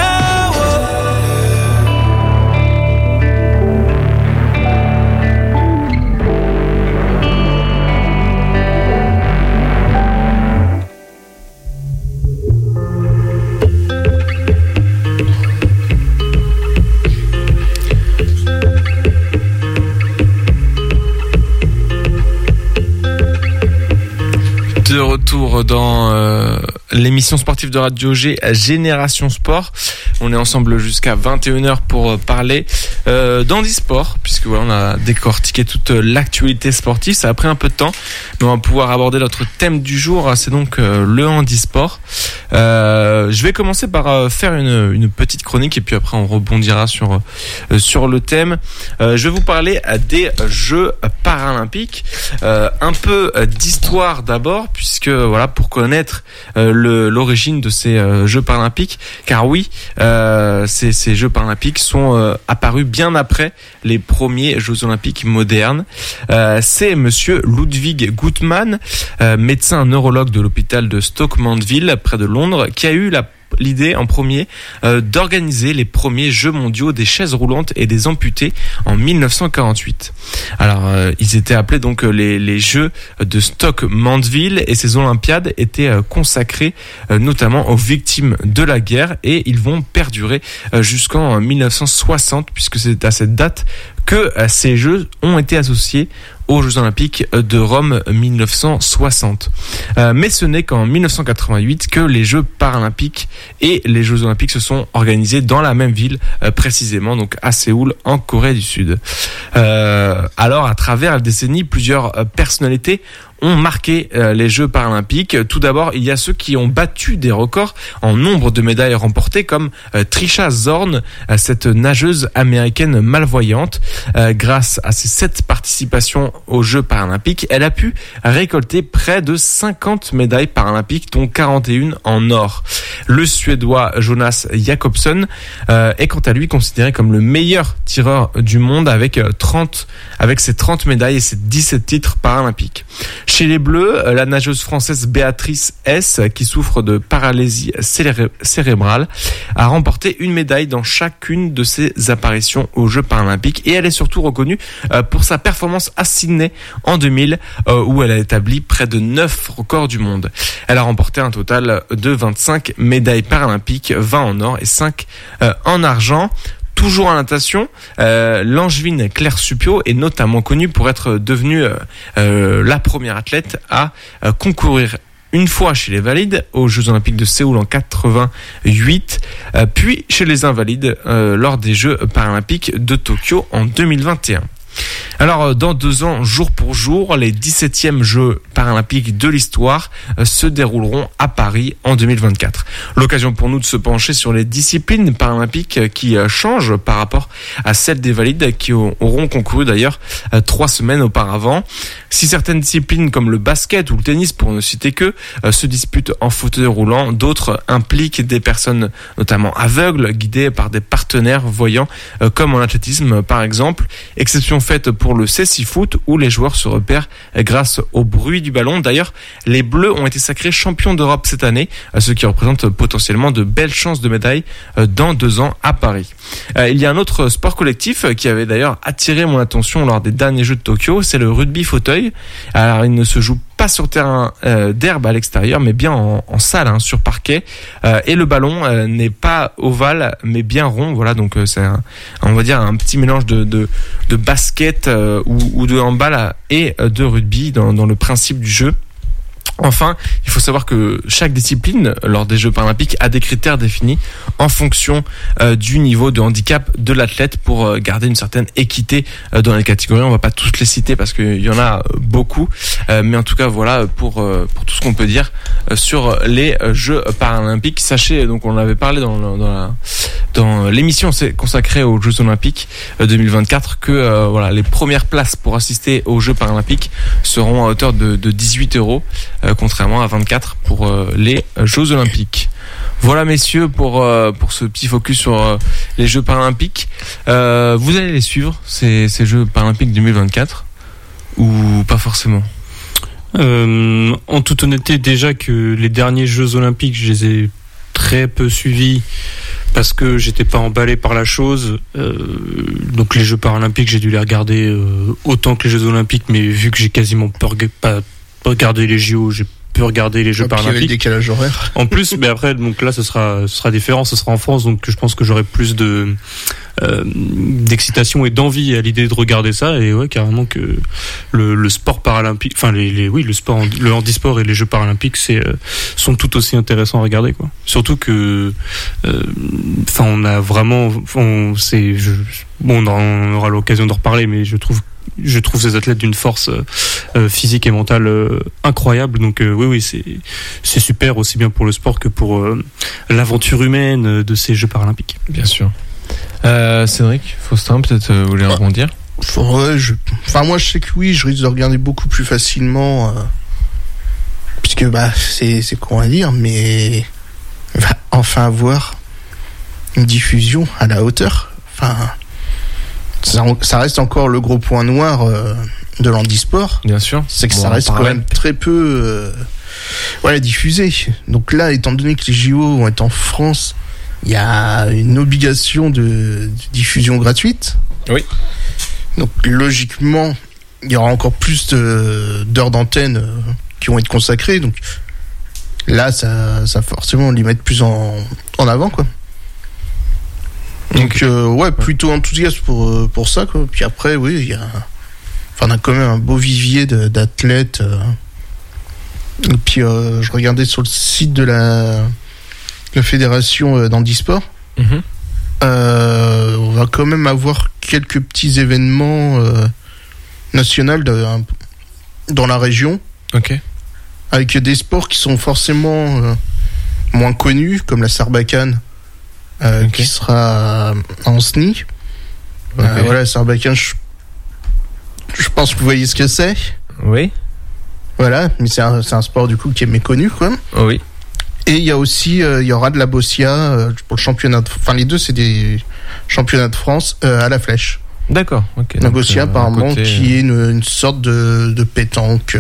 De retour dans l'émission sportive de Radio G, Génération Sport. On est ensemble jusqu'à 21h pour parler d'handisport, puisque voilà, on a décortiqué toute l'actualité sportive. Ça a pris un peu de temps, mais on va pouvoir aborder notre thème du jour. C'est donc le handisport. Je vais commencer par faire une petite chronique et puis après on rebondira sur le thème. Je vais vous parler des Jeux paralympiques. Un peu d'histoire d'abord, puisque voilà, pour connaître l'origine de ces Jeux paralympiques, car oui, ces Jeux paralympiques sont apparus bien après les premiers Jeux olympiques modernes. C'est monsieur Ludwig Guttmann, médecin neurologue de l'hôpital de Stoke Mandeville près de Londres, qui a eu l'idée en premier d'organiser les premiers Jeux mondiaux des chaises roulantes et des amputés en 1948. Alors ils étaient appelés donc les Jeux de Stoke Mandeville, et ces Olympiades étaient consacrées notamment aux victimes de la guerre, et ils vont perdurer jusqu'en 1960, puisque c'est à cette date que ces Jeux ont été associés aux Jeux Olympiques de Rome 1960. Mais ce n'est qu'en 1988 que les Jeux paralympiques et les Jeux Olympiques se sont organisés dans la même ville, précisément donc à Séoul, en Corée du Sud. Alors, à travers la décennie, plusieurs personnalités ont marqué les Jeux paralympiques. Tout d'abord, il y a ceux qui ont battu des records en nombre de médailles remportées, comme Trisha Zorn, cette nageuse américaine malvoyante. Grâce à ses 7 participations aux Jeux paralympiques, elle a pu récolter près de 50 médailles paralympiques, dont 41 en or. Le Suédois Jonas Jakobsson est quant à lui considéré comme le meilleur tireur du monde avec ses 30 médailles et ses 17 titres paralympiques. Chez les Bleus, la nageuse française Béatrice S, qui souffre de paralysie cérébrale, a remporté une médaille dans chacune de ses apparitions aux Jeux paralympiques, et elle est surtout reconnue pour sa performance à Sydney en 2000, où elle a établi près de 9 records du monde. Elle a remporté un total de 25 médailles paralympiques, 20 en or et 5 en argent. Toujours en natation, l'Angevine Claire Suppiot est notamment connue pour être devenue la première athlète à concourir une fois chez les valides aux Jeux Olympiques de Séoul en 88, puis chez les invalides lors des Jeux Paralympiques de Tokyo en 2021. Alors, dans 2 ans, jour pour jour, les 17e Jeux paralympiques de l'histoire se dérouleront à Paris en 2024. L'occasion pour nous de se pencher sur les disciplines paralympiques qui changent par rapport à celles des valides qui auront concouru d'ailleurs 3 semaines auparavant. Si certaines disciplines comme le basket ou le tennis, pour ne citer que, se disputent en fauteuil roulant, d'autres impliquent des personnes notamment aveugles, guidées par des partenaires voyants, comme en athlétisme par exemple. Exception faite pour le cécifoot, où les joueurs se repèrent grâce au bruit du ballon. D'ailleurs, les Bleus ont été sacrés champions d'Europe cette année, ce qui représente potentiellement de belles chances de médailles dans 2 ans à Paris. Il y a un autre sport collectif qui avait d'ailleurs attiré mon attention lors des derniers Jeux de Tokyo, c'est le rugby fauteuil. Alors, il ne se joue pas sur terrain d'herbe à l'extérieur, mais bien en salle, sur parquet. Et le ballon n'est pas ovale, mais bien rond. Voilà, donc c'est on va dire un petit mélange de basket ou de handball et de rugby dans le principe du jeu. Enfin, il faut savoir que chaque discipline lors des Jeux paralympiques a des critères définis en fonction du niveau de handicap de l'athlète pour garder une certaine équité dans les catégories. On va pas tous les citer parce qu'il y en a beaucoup, mais en tout cas voilà pour tout ce qu'on peut dire sur les Jeux paralympiques. Sachez, donc on avait parlé dans l'émission consacrée aux Jeux olympiques 2024 que voilà, les premières places pour assister aux Jeux paralympiques seront à hauteur de 18 €. Contrairement à 24 pour les Jeux Olympiques. Voilà messieurs pour ce petit focus sur les Jeux Paralympiques. Vous allez les suivre ces Jeux Paralympiques 2024 ou pas forcément? En toute honnêteté, déjà que les derniers Jeux Olympiques, je les ai très peu suivis parce que j'étais pas emballé par la chose. Donc les Jeux Paralympiques, j'ai dû les regarder autant que les Jeux Olympiques, mais vu que j'ai quasiment pas regarder les JO, j'ai pu regarder les Jeux paralympiques. Il y a le décalage horaire. En plus, mais après, donc là, ce sera différent, ce sera en France, donc je pense que j'aurai plus d'excitation et d'envie à l'idée de regarder ça. Et ouais, carrément que le sport paralympique, enfin le handisport et les Jeux paralympiques, sont tout aussi intéressants à regarder, quoi. Surtout que, on a vraiment, on aura l'occasion d'en reparler, mais je trouve ces athlètes d'une force physique et mentale incroyable. Donc oui, c'est super, aussi bien pour le sport que pour l'aventure humaine de ces Jeux paralympiques. Bien sûr. Cédric, Faustin, peut-être vous voulez rebondir? Moi je sais que oui, je risque de regarder beaucoup plus facilement puisque c'est con à dire, mais va enfin avoir une diffusion à la hauteur. Ça reste encore le gros point noir de l'handisport. Bien sûr. C'est que ça reste quand même très peu diffusé. Donc là, étant donné que les JO vont être en France, il y a une obligation de diffusion gratuite. Oui. Donc logiquement, il y aura encore plus d'heures d'antenne qui vont être consacrées. Donc là, ça forcément les mettre plus en avant, quoi. Donc plutôt enthousiaste pour ça, quoi. Puis après oui, on a quand même un beau vivier d'athlètes. Et puis je regardais sur le site de la fédération d'handisport. Mm-hmm. On va quand même avoir quelques petits événements nationaux dans la région. Ok. Avec des sports qui sont forcément moins connus, comme la Sarbacane. Qui sera en SNI. Voilà, Sarbacane, je pense que vous voyez ce que c'est. Oui. Voilà, mais c'est un sport du coup qui est méconnu, quoi. Oui. Et il y a aussi, il y aura de la Bossia pour le championnat. Les deux, c'est des championnats de France à la flèche. D'accord. Ok. La Bossia, apparemment, qui est une sorte de pétanque.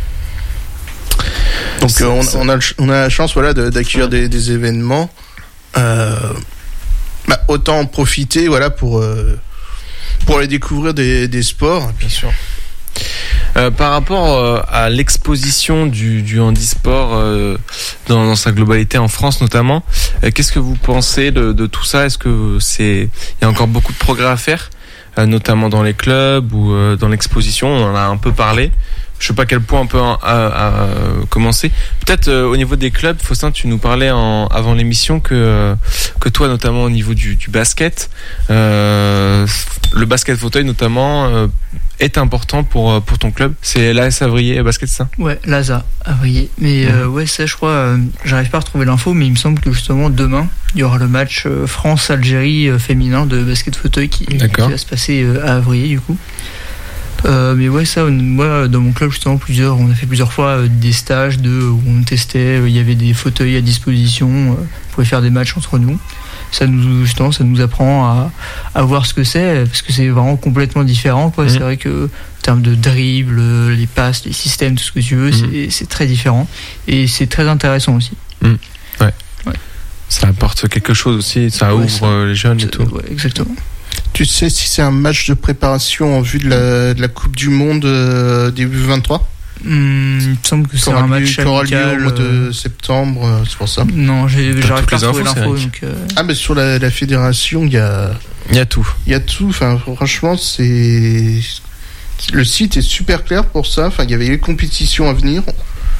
Donc on a la chance, d'accueillir des événements. Autant en profiter, pour aller découvrir des sports. Bien sûr. Par rapport à l'exposition du handisport dans sa globalité en France notamment, qu'est-ce que vous pensez de tout ça? Est-ce que il y a encore beaucoup de progrès à faire, notamment dans les clubs ou dans l'exposition? On en a un peu parlé. Je sais pas quel point on peut commencer. Peut-être au niveau des clubs, Faustin, tu nous parlais avant l'émission que toi, notamment au niveau du basket, le basket fauteuil notamment est important pour ton club. C'est l'AS Avrier Basket, ça? Ouais, l'ASA Avrier. Mais ça, je crois, j'arrive pas à retrouver l'info, mais il me semble que justement demain, il y aura le match France-Algérie féminin de basket fauteuil qui va se passer à Avrier du coup. Mais ouais, ça, moi, dans mon club, justement, on a fait plusieurs fois des stages où on testait, il y avait des fauteuils à disposition, on pouvait faire des matchs entre nous. Ça nous apprend à voir ce que c'est, parce que c'est vraiment complètement différent, quoi. C'est vrai que, en termes de dribble, les passes, les systèmes, tout ce que tu veux, c'est très différent. Et c'est très intéressant aussi. Ouais. Ça apporte quelque chose aussi, ça ouvre les jeunes et tout. Ouais, exactement. Tu sais si c'est un match de préparation en vue de la Coupe du Monde début 23? Il me semble que c'est un match amical. Qui aura lieu au mois de septembre, c'est pour ça. Non, j'arrive pas à trouver l'info. Mais sur la fédération, il y a tout. Il y a tout. Enfin, franchement, le site est super clair pour ça. Enfin, il y avait les compétitions à venir.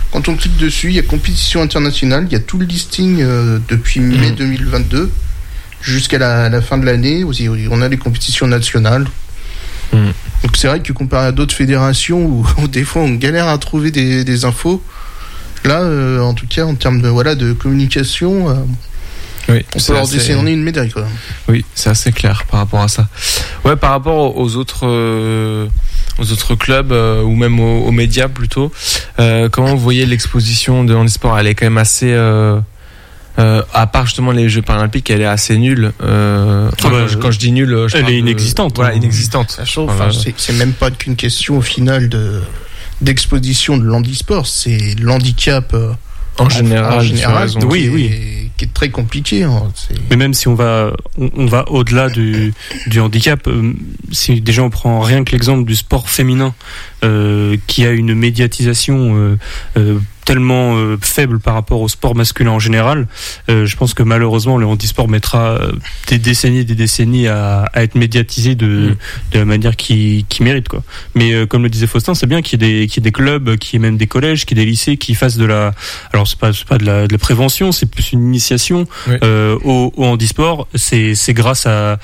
quand on clique dessus, il y a compétition internationale, il y a tout le listing depuis mai 2022 jusqu'à la fin de l'année. On a les compétitions nationales. Donc c'est vrai que comparé à d'autres fédérations où des fois on galère à trouver des infos, là en tout cas en termes de communication, oui, on peut leur décerner une médaille quoi. Oui, c'est assez clair par rapport à ça. Ouais, par rapport aux autres clubs ou même aux médias plutôt, comment vous voyez l'exposition de handisport? Elle est quand même assez à part justement les Jeux paralympiques, elle est assez nulle. Quand je dis nulle, elle est inexistante. Voilà, inexistante. C'est même pas qu'une question au final d'exposition de l'handisport, c'est l'handicap en général, qui est très compliqué. Mais même si on va au-delà du handicap, si déjà on prend rien que l'exemple du sport féminin qui a une médiatisation tellement faible par rapport au sport masculin en général, je pense que malheureusement le handisport mettra des décennies à être médiatisé de la manière qui mérite quoi. Mais comme le disait Faustin, c'est bien qu'il y ait des clubs, qu'il y ait même des collèges, qu'il y ait des lycées qui fassent alors c'est pas de la prévention, c'est plus une initiation au handisport. C'est grâce à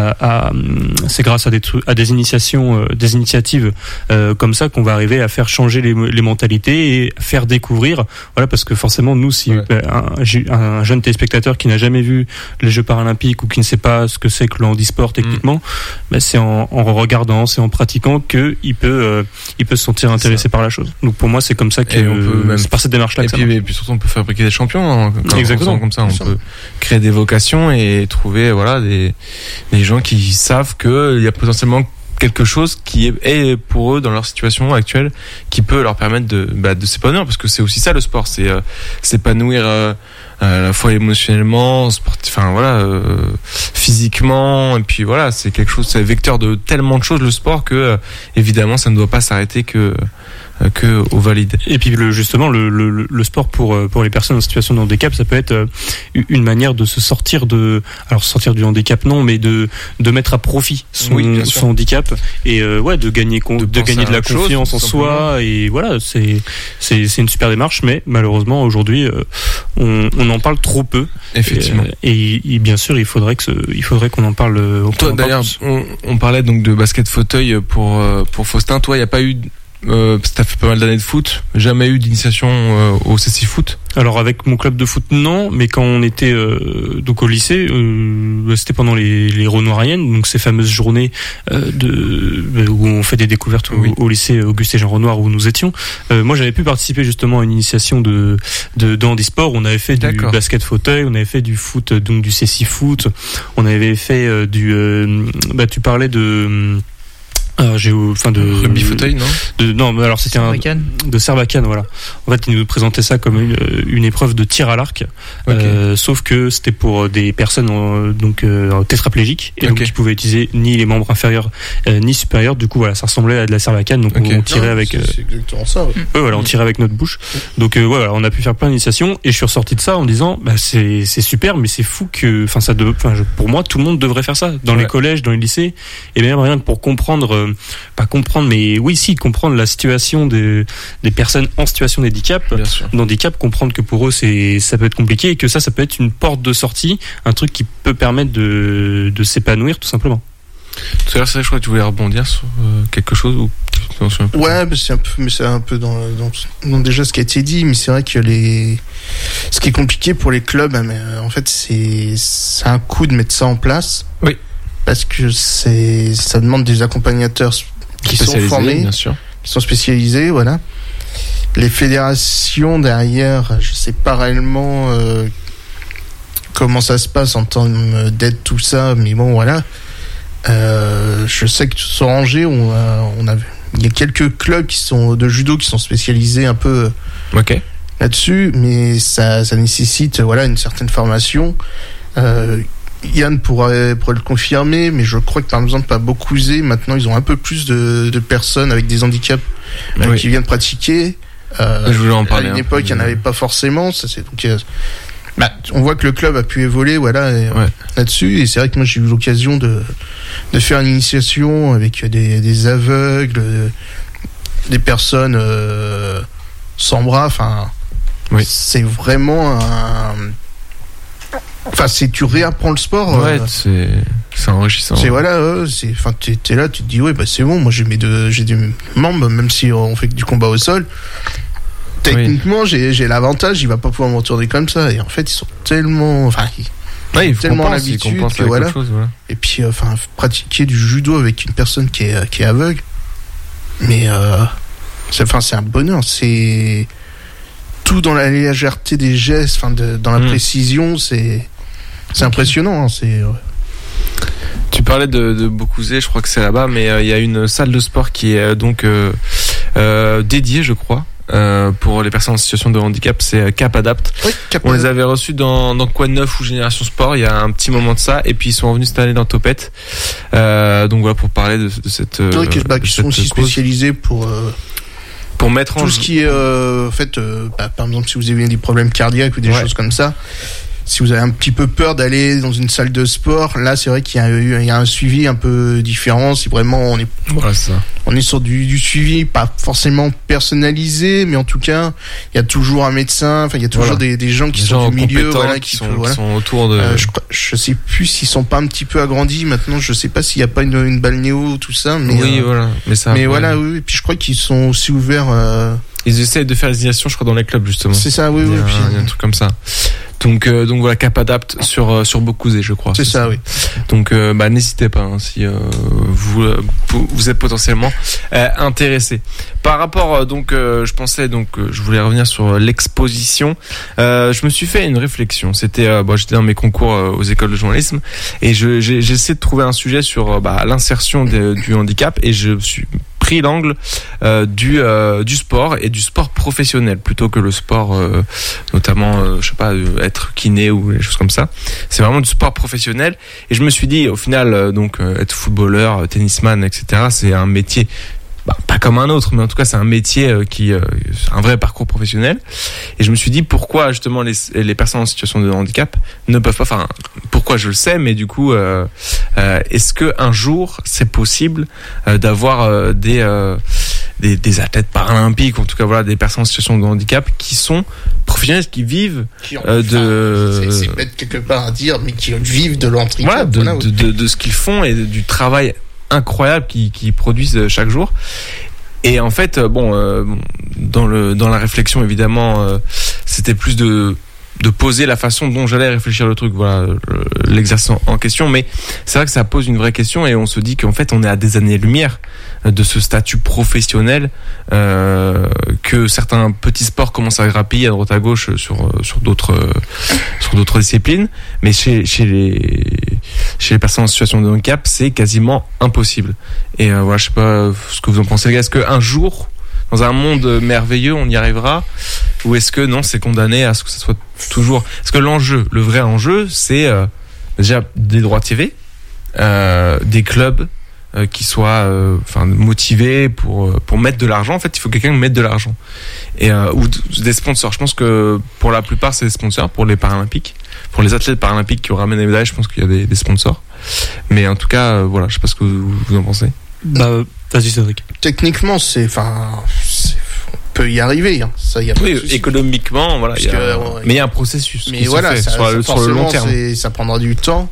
des initiatives comme ça qu'on va arriver à faire changer les mentalités et faire découvrir. Voilà, parce que forcément nous, si un jeune téléspectateur qui n'a jamais vu les Jeux paralympiques ou qui ne sait pas ce que c'est que le handisport techniquement, c'est en regardant, c'est en pratiquant que il peut se sentir intéressé par la chose. Donc pour moi c'est comme ça que c'est par cette démarche là. Et puis surtout on peut fabriquer des champions. Exactement. Comme ça on peut créer des vocations et trouver des gens qui savent que il y a potentiellement quelque chose qui est pour eux dans leur situation actuelle qui peut leur permettre de s'épanouir, parce que c'est aussi ça le sport, c'est s'épanouir à la fois émotionnellement, physiquement, et puis voilà, c'est quelque chose, c'est vecteur de tellement de choses le sport que évidemment ça ne doit pas s'arrêter que au valide. Et puis justement le sport pour les personnes en situation de handicap, ça peut être une manière de se sortir du handicap non, mais de mettre à profit son handicap et de gagner de la confiance en soi, et voilà, c'est une super démarche, mais malheureusement aujourd'hui on en parle trop peu. Effectivement. Et bien sûr il faudrait qu'on en parle. Toi d'ailleurs on parlait donc de basket fauteuil pour Faustin. Toi il y a pas eu t'as fait pas mal d'années de foot, jamais eu d'initiation au CC Foot? Alors avec mon club de foot non, mais quand on était donc au lycée, c'était pendant les Renoiriennes, donc ces fameuses journées où on fait des découvertes au lycée Auguste et Jean Renoir où nous étions. Moi j'avais pu participer justement à une initiation de handisport. On avait fait du basket fauteuil, on avait fait du foot, donc du CC Foot, on avait fait tu parlais de rugby fauteuil, non, alors c'était de Sarbacane, voilà. En fait, ils nous présentaient ça comme une épreuve de tir à l'arc, sauf que c'était pour des personnes tétraplégiques, et donc qui pouvaient utiliser ni les membres inférieurs ni supérieurs. Du coup, voilà, ça ressemblait à de la Sarbacane, donc on tirait avec. C'est exactement ça. On tirait avec notre bouche. Donc voilà, on a pu faire plein d'initiations, et je suis ressorti de ça en me disant, c'est super, mais c'est fou que, pour moi, tout le monde devrait faire ça dans les collèges, dans les lycées, et même rien que pour comprendre. Comprendre la situation des personnes en situation d'handicap, comprendre que pour eux ça peut être compliqué, et que ça peut être une porte de sortie, un truc qui peut permettre de s'épanouir tout simplement. Tout à l'heure, je crois que tu voulais rebondir sur quelque chose ou... Ouais, c'est un peu dans déjà ce qui a été dit, mais c'est vrai que ce qui est compliqué pour les clubs, en fait c'est un coup de mettre ça en place. Oui. Parce que ça demande des accompagnateurs qui sont formés, bien sûr, qui sont spécialisés, voilà. Les fédérations derrière, je sais pas réellement comment ça se passe en termes d'aide, tout ça, mais bon, voilà. Je sais que sur Angers, il y a quelques clubs de judo qui sont spécialisés un peu là-dessus, mais ça nécessite une certaine formation. Yann pourrait le confirmer, mais je crois que par exemple à Beaucouzé, maintenant ils ont un peu plus de personnes avec des handicaps qui viennent pratiquer. Je voulais en parler. À une époque, il n'y en avait pas forcément. On voit que le club a pu évoluer là-dessus, et c'est vrai que moi j'ai eu l'occasion de faire une initiation avec des aveugles, des personnes sans bras. Enfin, Oui. c'est vraiment un. Enfin, tu réapprends le sport. Ouais, c'est enrichissant. C'est voilà, enfin, t'es là, tu te dis ouais, bah c'est bon. Moi, j'ai des membres, même si on fait que du combat au sol. Techniquement, j'ai l'avantage. Il va pas pouvoir me retourner comme ça. Et en fait, ils sont tellement, enfin, Ouais, il faut tellement compenser, l'habitude il compense que avec voilà. autre chose, voilà. Et puis, enfin, pratiquer du judo avec une personne qui est aveugle, mais c'est un bonheur. C'est tout dans la légèreté des gestes, enfin, dans la précision. C'est impressionnant. Hein, Tu parlais de Bokouzé, je crois que c'est là-bas, mais il y a une salle de sport qui est donc dédiée, je crois. Pour les personnes en situation de handicap, c'est Cap Adapt. Oui, on les avait reçus dans Quoi de Neuf ou Génération Sport il y a un petit moment de ça, et puis ils sont revenus cette année dans Topette. Donc voilà, pour parler de cette. Qui sont aussi spécialisés pour mettre tout ce qui est en fait, par exemple, si vous avez des problèmes cardiaques ou des choses comme ça. Si vous avez un petit peu peur d'aller dans une salle de sport, là c'est vrai qu'il y a un suivi un peu différent. Si vraiment on est sur du suivi pas forcément personnalisé, mais en tout cas il y a toujours un médecin. Enfin il y a toujours des gens qui sont du milieu, qui sont autour de. Je sais plus s'ils sont pas un petit peu agrandis maintenant. Je sais pas s'il y a pas une balnéo tout ça. Mais oui voilà. Mais voilà oui. Et puis je crois qu'ils sont aussi ouverts. Ils essaient de faire des initiations, je crois, dans les clubs justement. C'est ça oui. Il y a un truc comme ça. Donc voilà, Cap Adapt sur Bokouzé, je crois. C'est ça, oui. Donc n'hésitez pas si vous êtes potentiellement intéressé. Par rapport je pensais je voulais revenir sur l'exposition. Je me suis fait une réflexion. C'était j'étais dans mes concours aux écoles de journalisme et j'ai essayé de trouver un sujet sur l'insertion du handicap et je suis pris l'angle du sport et du sport professionnel plutôt que le sport notamment je sais pas être kiné ou des choses comme ça. C'est vraiment du sport professionnel et je me suis dit au final être footballeur, tennisman, etc. c'est un métier pas comme un autre, mais en tout cas c'est un métier qui un vrai parcours professionnel. Et je me suis dit pourquoi justement les personnes en situation de handicap ne peuvent pas. Enfin, pourquoi je le sais, mais du coup, est-ce que un jour c'est possible d'avoir des athlètes paralympiques, en tout cas voilà, des personnes en situation de handicap qui sont professionnels, qui vivent c'est bête quelque part à dire, mais qui vivent de l'handicap, de ce qu'ils font et du travail incroyable qui produisent chaque jour. Et en fait dans la réflexion évidemment c'était plus de poser la façon dont j'allais réfléchir le truc, voilà, l'exercice en question. Mais c'est vrai que ça pose une vraie question et on se dit qu'en fait on est à des années-lumière de ce statut professionnel, que certains petits sports commencent à grappiller à droite à gauche sur d'autres disciplines, mais chez les personnes en situation de handicap c'est quasiment impossible. Et voilà, je sais pas ce que vous en pensez les gars, est-ce qu'un jour dans un monde merveilleux on y arrivera, ou est-ce que non, c'est condamné à ce que ça soit toujours. Parce que le vrai enjeu, c'est déjà des droits TV, des clubs qui soient motivés pour mettre de l'argent. En fait, il faut quelqu'un qui mette de l'argent et ou des sponsors. Je pense que pour la plupart, c'est des sponsors pour les Paralympiques, pour les athlètes paralympiques qui ramènent des médailles. Je pense qu'il y a des sponsors. Mais en tout cas, voilà, je sais pas ce que vous en pensez. Vas-y Cédric. Techniquement, on peut y arriver, hein. Ça, y a pas de souci. Économiquement, voilà. Mais il y a un processus. Mais voilà, sur le long terme. Ça prendra du temps.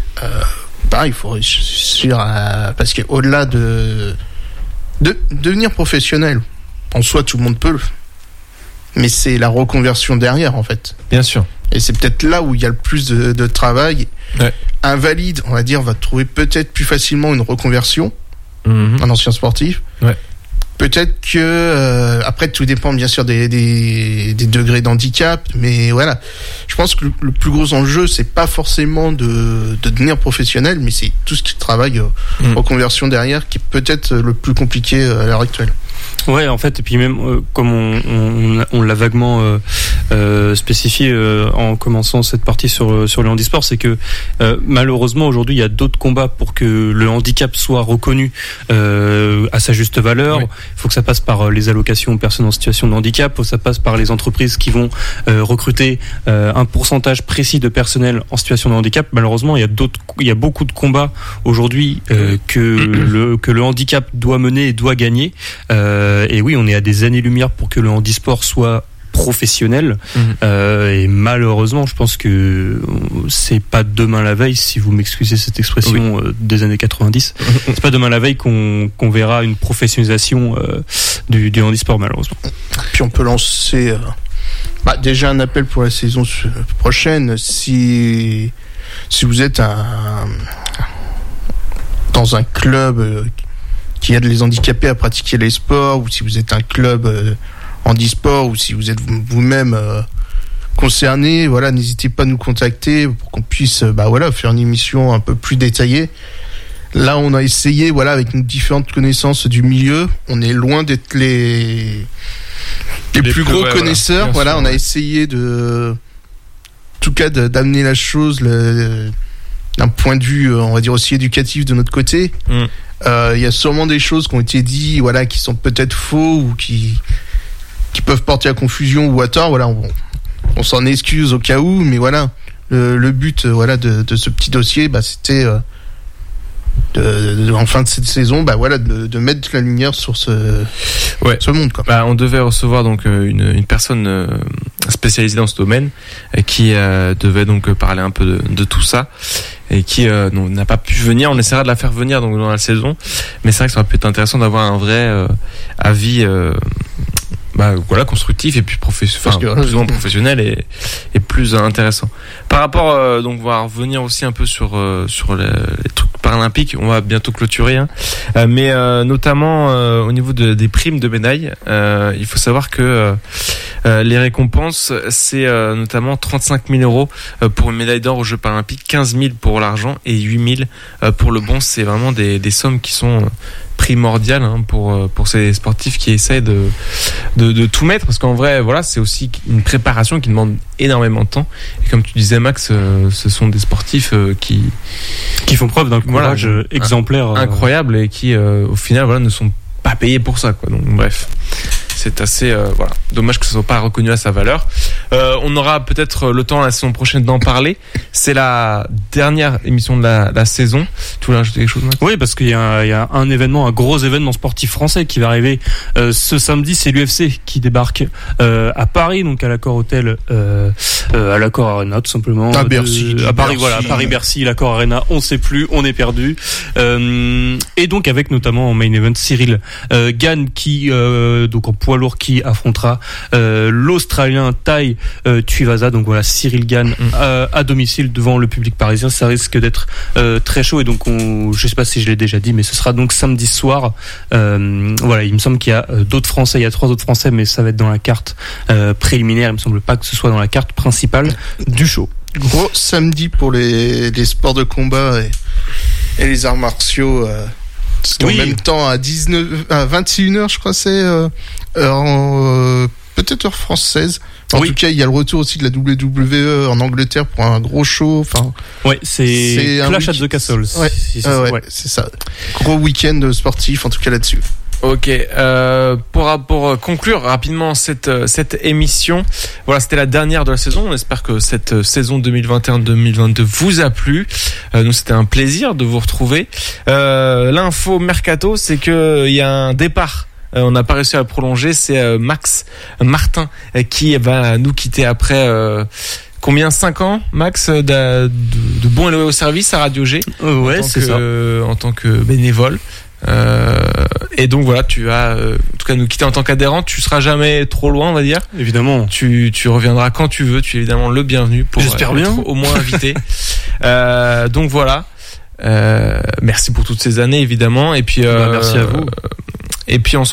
Il faut réussir parce qu'au-delà de devenir professionnel, en soi, tout le monde peut. Mais c'est la reconversion derrière, en fait. Bien sûr. Et c'est peut-être là où il y a le plus de travail. Ouais. Un valide, on va dire, va trouver peut-être plus facilement une reconversion. Un ancien sportif. Ouais. Peut-être que après tout dépend bien sûr des degrés d'handicap, mais voilà. Je pense que le plus gros enjeu c'est pas forcément de devenir professionnel, mais c'est tout ce qui travaille reconversion derrière qui est peut-être le plus compliqué à l'heure actuelle. Ouais, en fait, et puis même comme on l'a vaguement spécifier en commençant cette partie sur le handisport, c'est que malheureusement aujourd'hui il y a d'autres combats pour que le handicap soit reconnu à sa juste valeur. Il faut que ça passe par les allocations aux personnes en situation de handicap, faut que ça passe par les entreprises qui vont recruter un pourcentage précis de personnel en situation de handicap. Malheureusement, il y a beaucoup de combats aujourd'hui que le handicap doit mener et doit gagner. Et oui, on est à des années-lumière pour que le handisport soit professionnel. Et malheureusement, je pense que c'est pas demain la veille, si vous m'excusez cette expression des années 90, c'est pas demain la veille qu'on verra une professionnalisation du handisport, malheureusement. Puis on peut lancer déjà un appel pour la saison prochaine. Si vous êtes dans un club qui aide les handicapés à pratiquer les sports, ou si vous êtes un club handisport, ou si vous êtes vous-même concerné, voilà, n'hésitez pas à nous contacter pour qu'on puisse faire une émission un peu plus détaillée. Là, on a essayé, avec nos différentes connaissances du milieu, on est loin d'être les plus gros connaisseurs. Voilà, on a essayé en tout cas d'amener la chose d'un point de vue, on va dire aussi éducatif de notre côté. Il y a sûrement des choses qui ont été dites, qui sont peut-être faux ou qui peuvent porter à confusion ou à tort. Voilà, on s'en excuse au cas où, mais voilà, le but de ce petit dossier, c'était en fin de cette saison, de mettre la lumière sur ce monde, quoi. On devait recevoir donc une personne spécialisée dans ce domaine qui devait donc parler un peu de tout ça, et qui n'a pas pu venir. On essaiera de la faire venir donc dans la saison, mais c'est vrai que ça aurait pu être intéressant d'avoir un vrai avis constructif et puis plus ou moins professionnel et plus intéressant. Par rapport donc on va revenir aussi un peu sur les trucs paralympiques. On va bientôt clôturer, mais notamment au niveau des primes de médailles, il faut savoir que les récompenses, c'est notamment 35 000 euros pour une médaille d'or aux Jeux paralympiques, 15 000 pour l'argent et 8 000 pour le bronze. C'est vraiment des sommes qui sont primordial pour ces sportifs qui essayent de tout mettre, parce qu'en vrai c'est aussi une préparation qui demande énormément de temps, et comme tu disais Max, ce sont des sportifs qui font preuve d'un courage exemplaire, incroyable, et qui au final ne sont pas payés pour ça, quoi. Donc bref, c'est assez dommage que ce soit pas reconnu à sa valeur. On aura peut-être le temps la saison prochaine d'en parler. C'est la dernière émission de la saison. Tu voulais rajouter quelque chose, Max ? Oui, parce qu'il y a un gros événement sportif français qui va arriver ce samedi. C'est l'UFC qui débarque à Paris, donc à l'Accor Hotel, à l'Accor Arena, tout simplement. À Bercy. À Paris, Paris-Bercy, l'Accor Arena. On sait plus, on est perdu. Et donc avec notamment en main event Cyril Gane qui donc en poids lourd, qui affrontera l'Australien Tai Tuivasa. Donc voilà, Cyril Gane à domicile devant le public parisien. Ça risque d'être très chaud, et donc je sais pas si je l'ai déjà dit, mais ce sera donc samedi soir. Il me semble qu'il y a d'autres Français, il y a 3 autres Français, mais ça va être dans la carte préliminaire. Il me semble pas que ce soit dans la carte principale du show. Gros samedi pour les sports de combat et les arts martiaux. En même temps, à 21h, je crois, c'est peut-être heure française. En tout cas, il y a le retour aussi de la WWE en Angleterre pour un gros show. C'est Clash at the Castle. C'est ça. Gros week-end sportif, en tout cas là-dessus. Ok, pour conclure rapidement cette émission, c'était la dernière de la saison. On espère que cette saison 2021-2022 vous a plu. Nous, c'était un plaisir de vous retrouver. L'info mercato, c'est que il y a un départ. On n'a pas réussi à le prolonger. C'est Max Martin qui va nous quitter après combien, 5 ans, Max, de bons et loyaux services à Radio G. En tant que bénévole. Et donc tu vas en tout cas nous quitter en tant qu'adhérent. Tu seras jamais trop loin, on va dire. Évidemment. Tu reviendras quand tu veux. Tu es évidemment le bienvenu pour être au moins invité. Donc voilà. Merci pour toutes ces années, évidemment. Et puis merci à vous. Et puis on se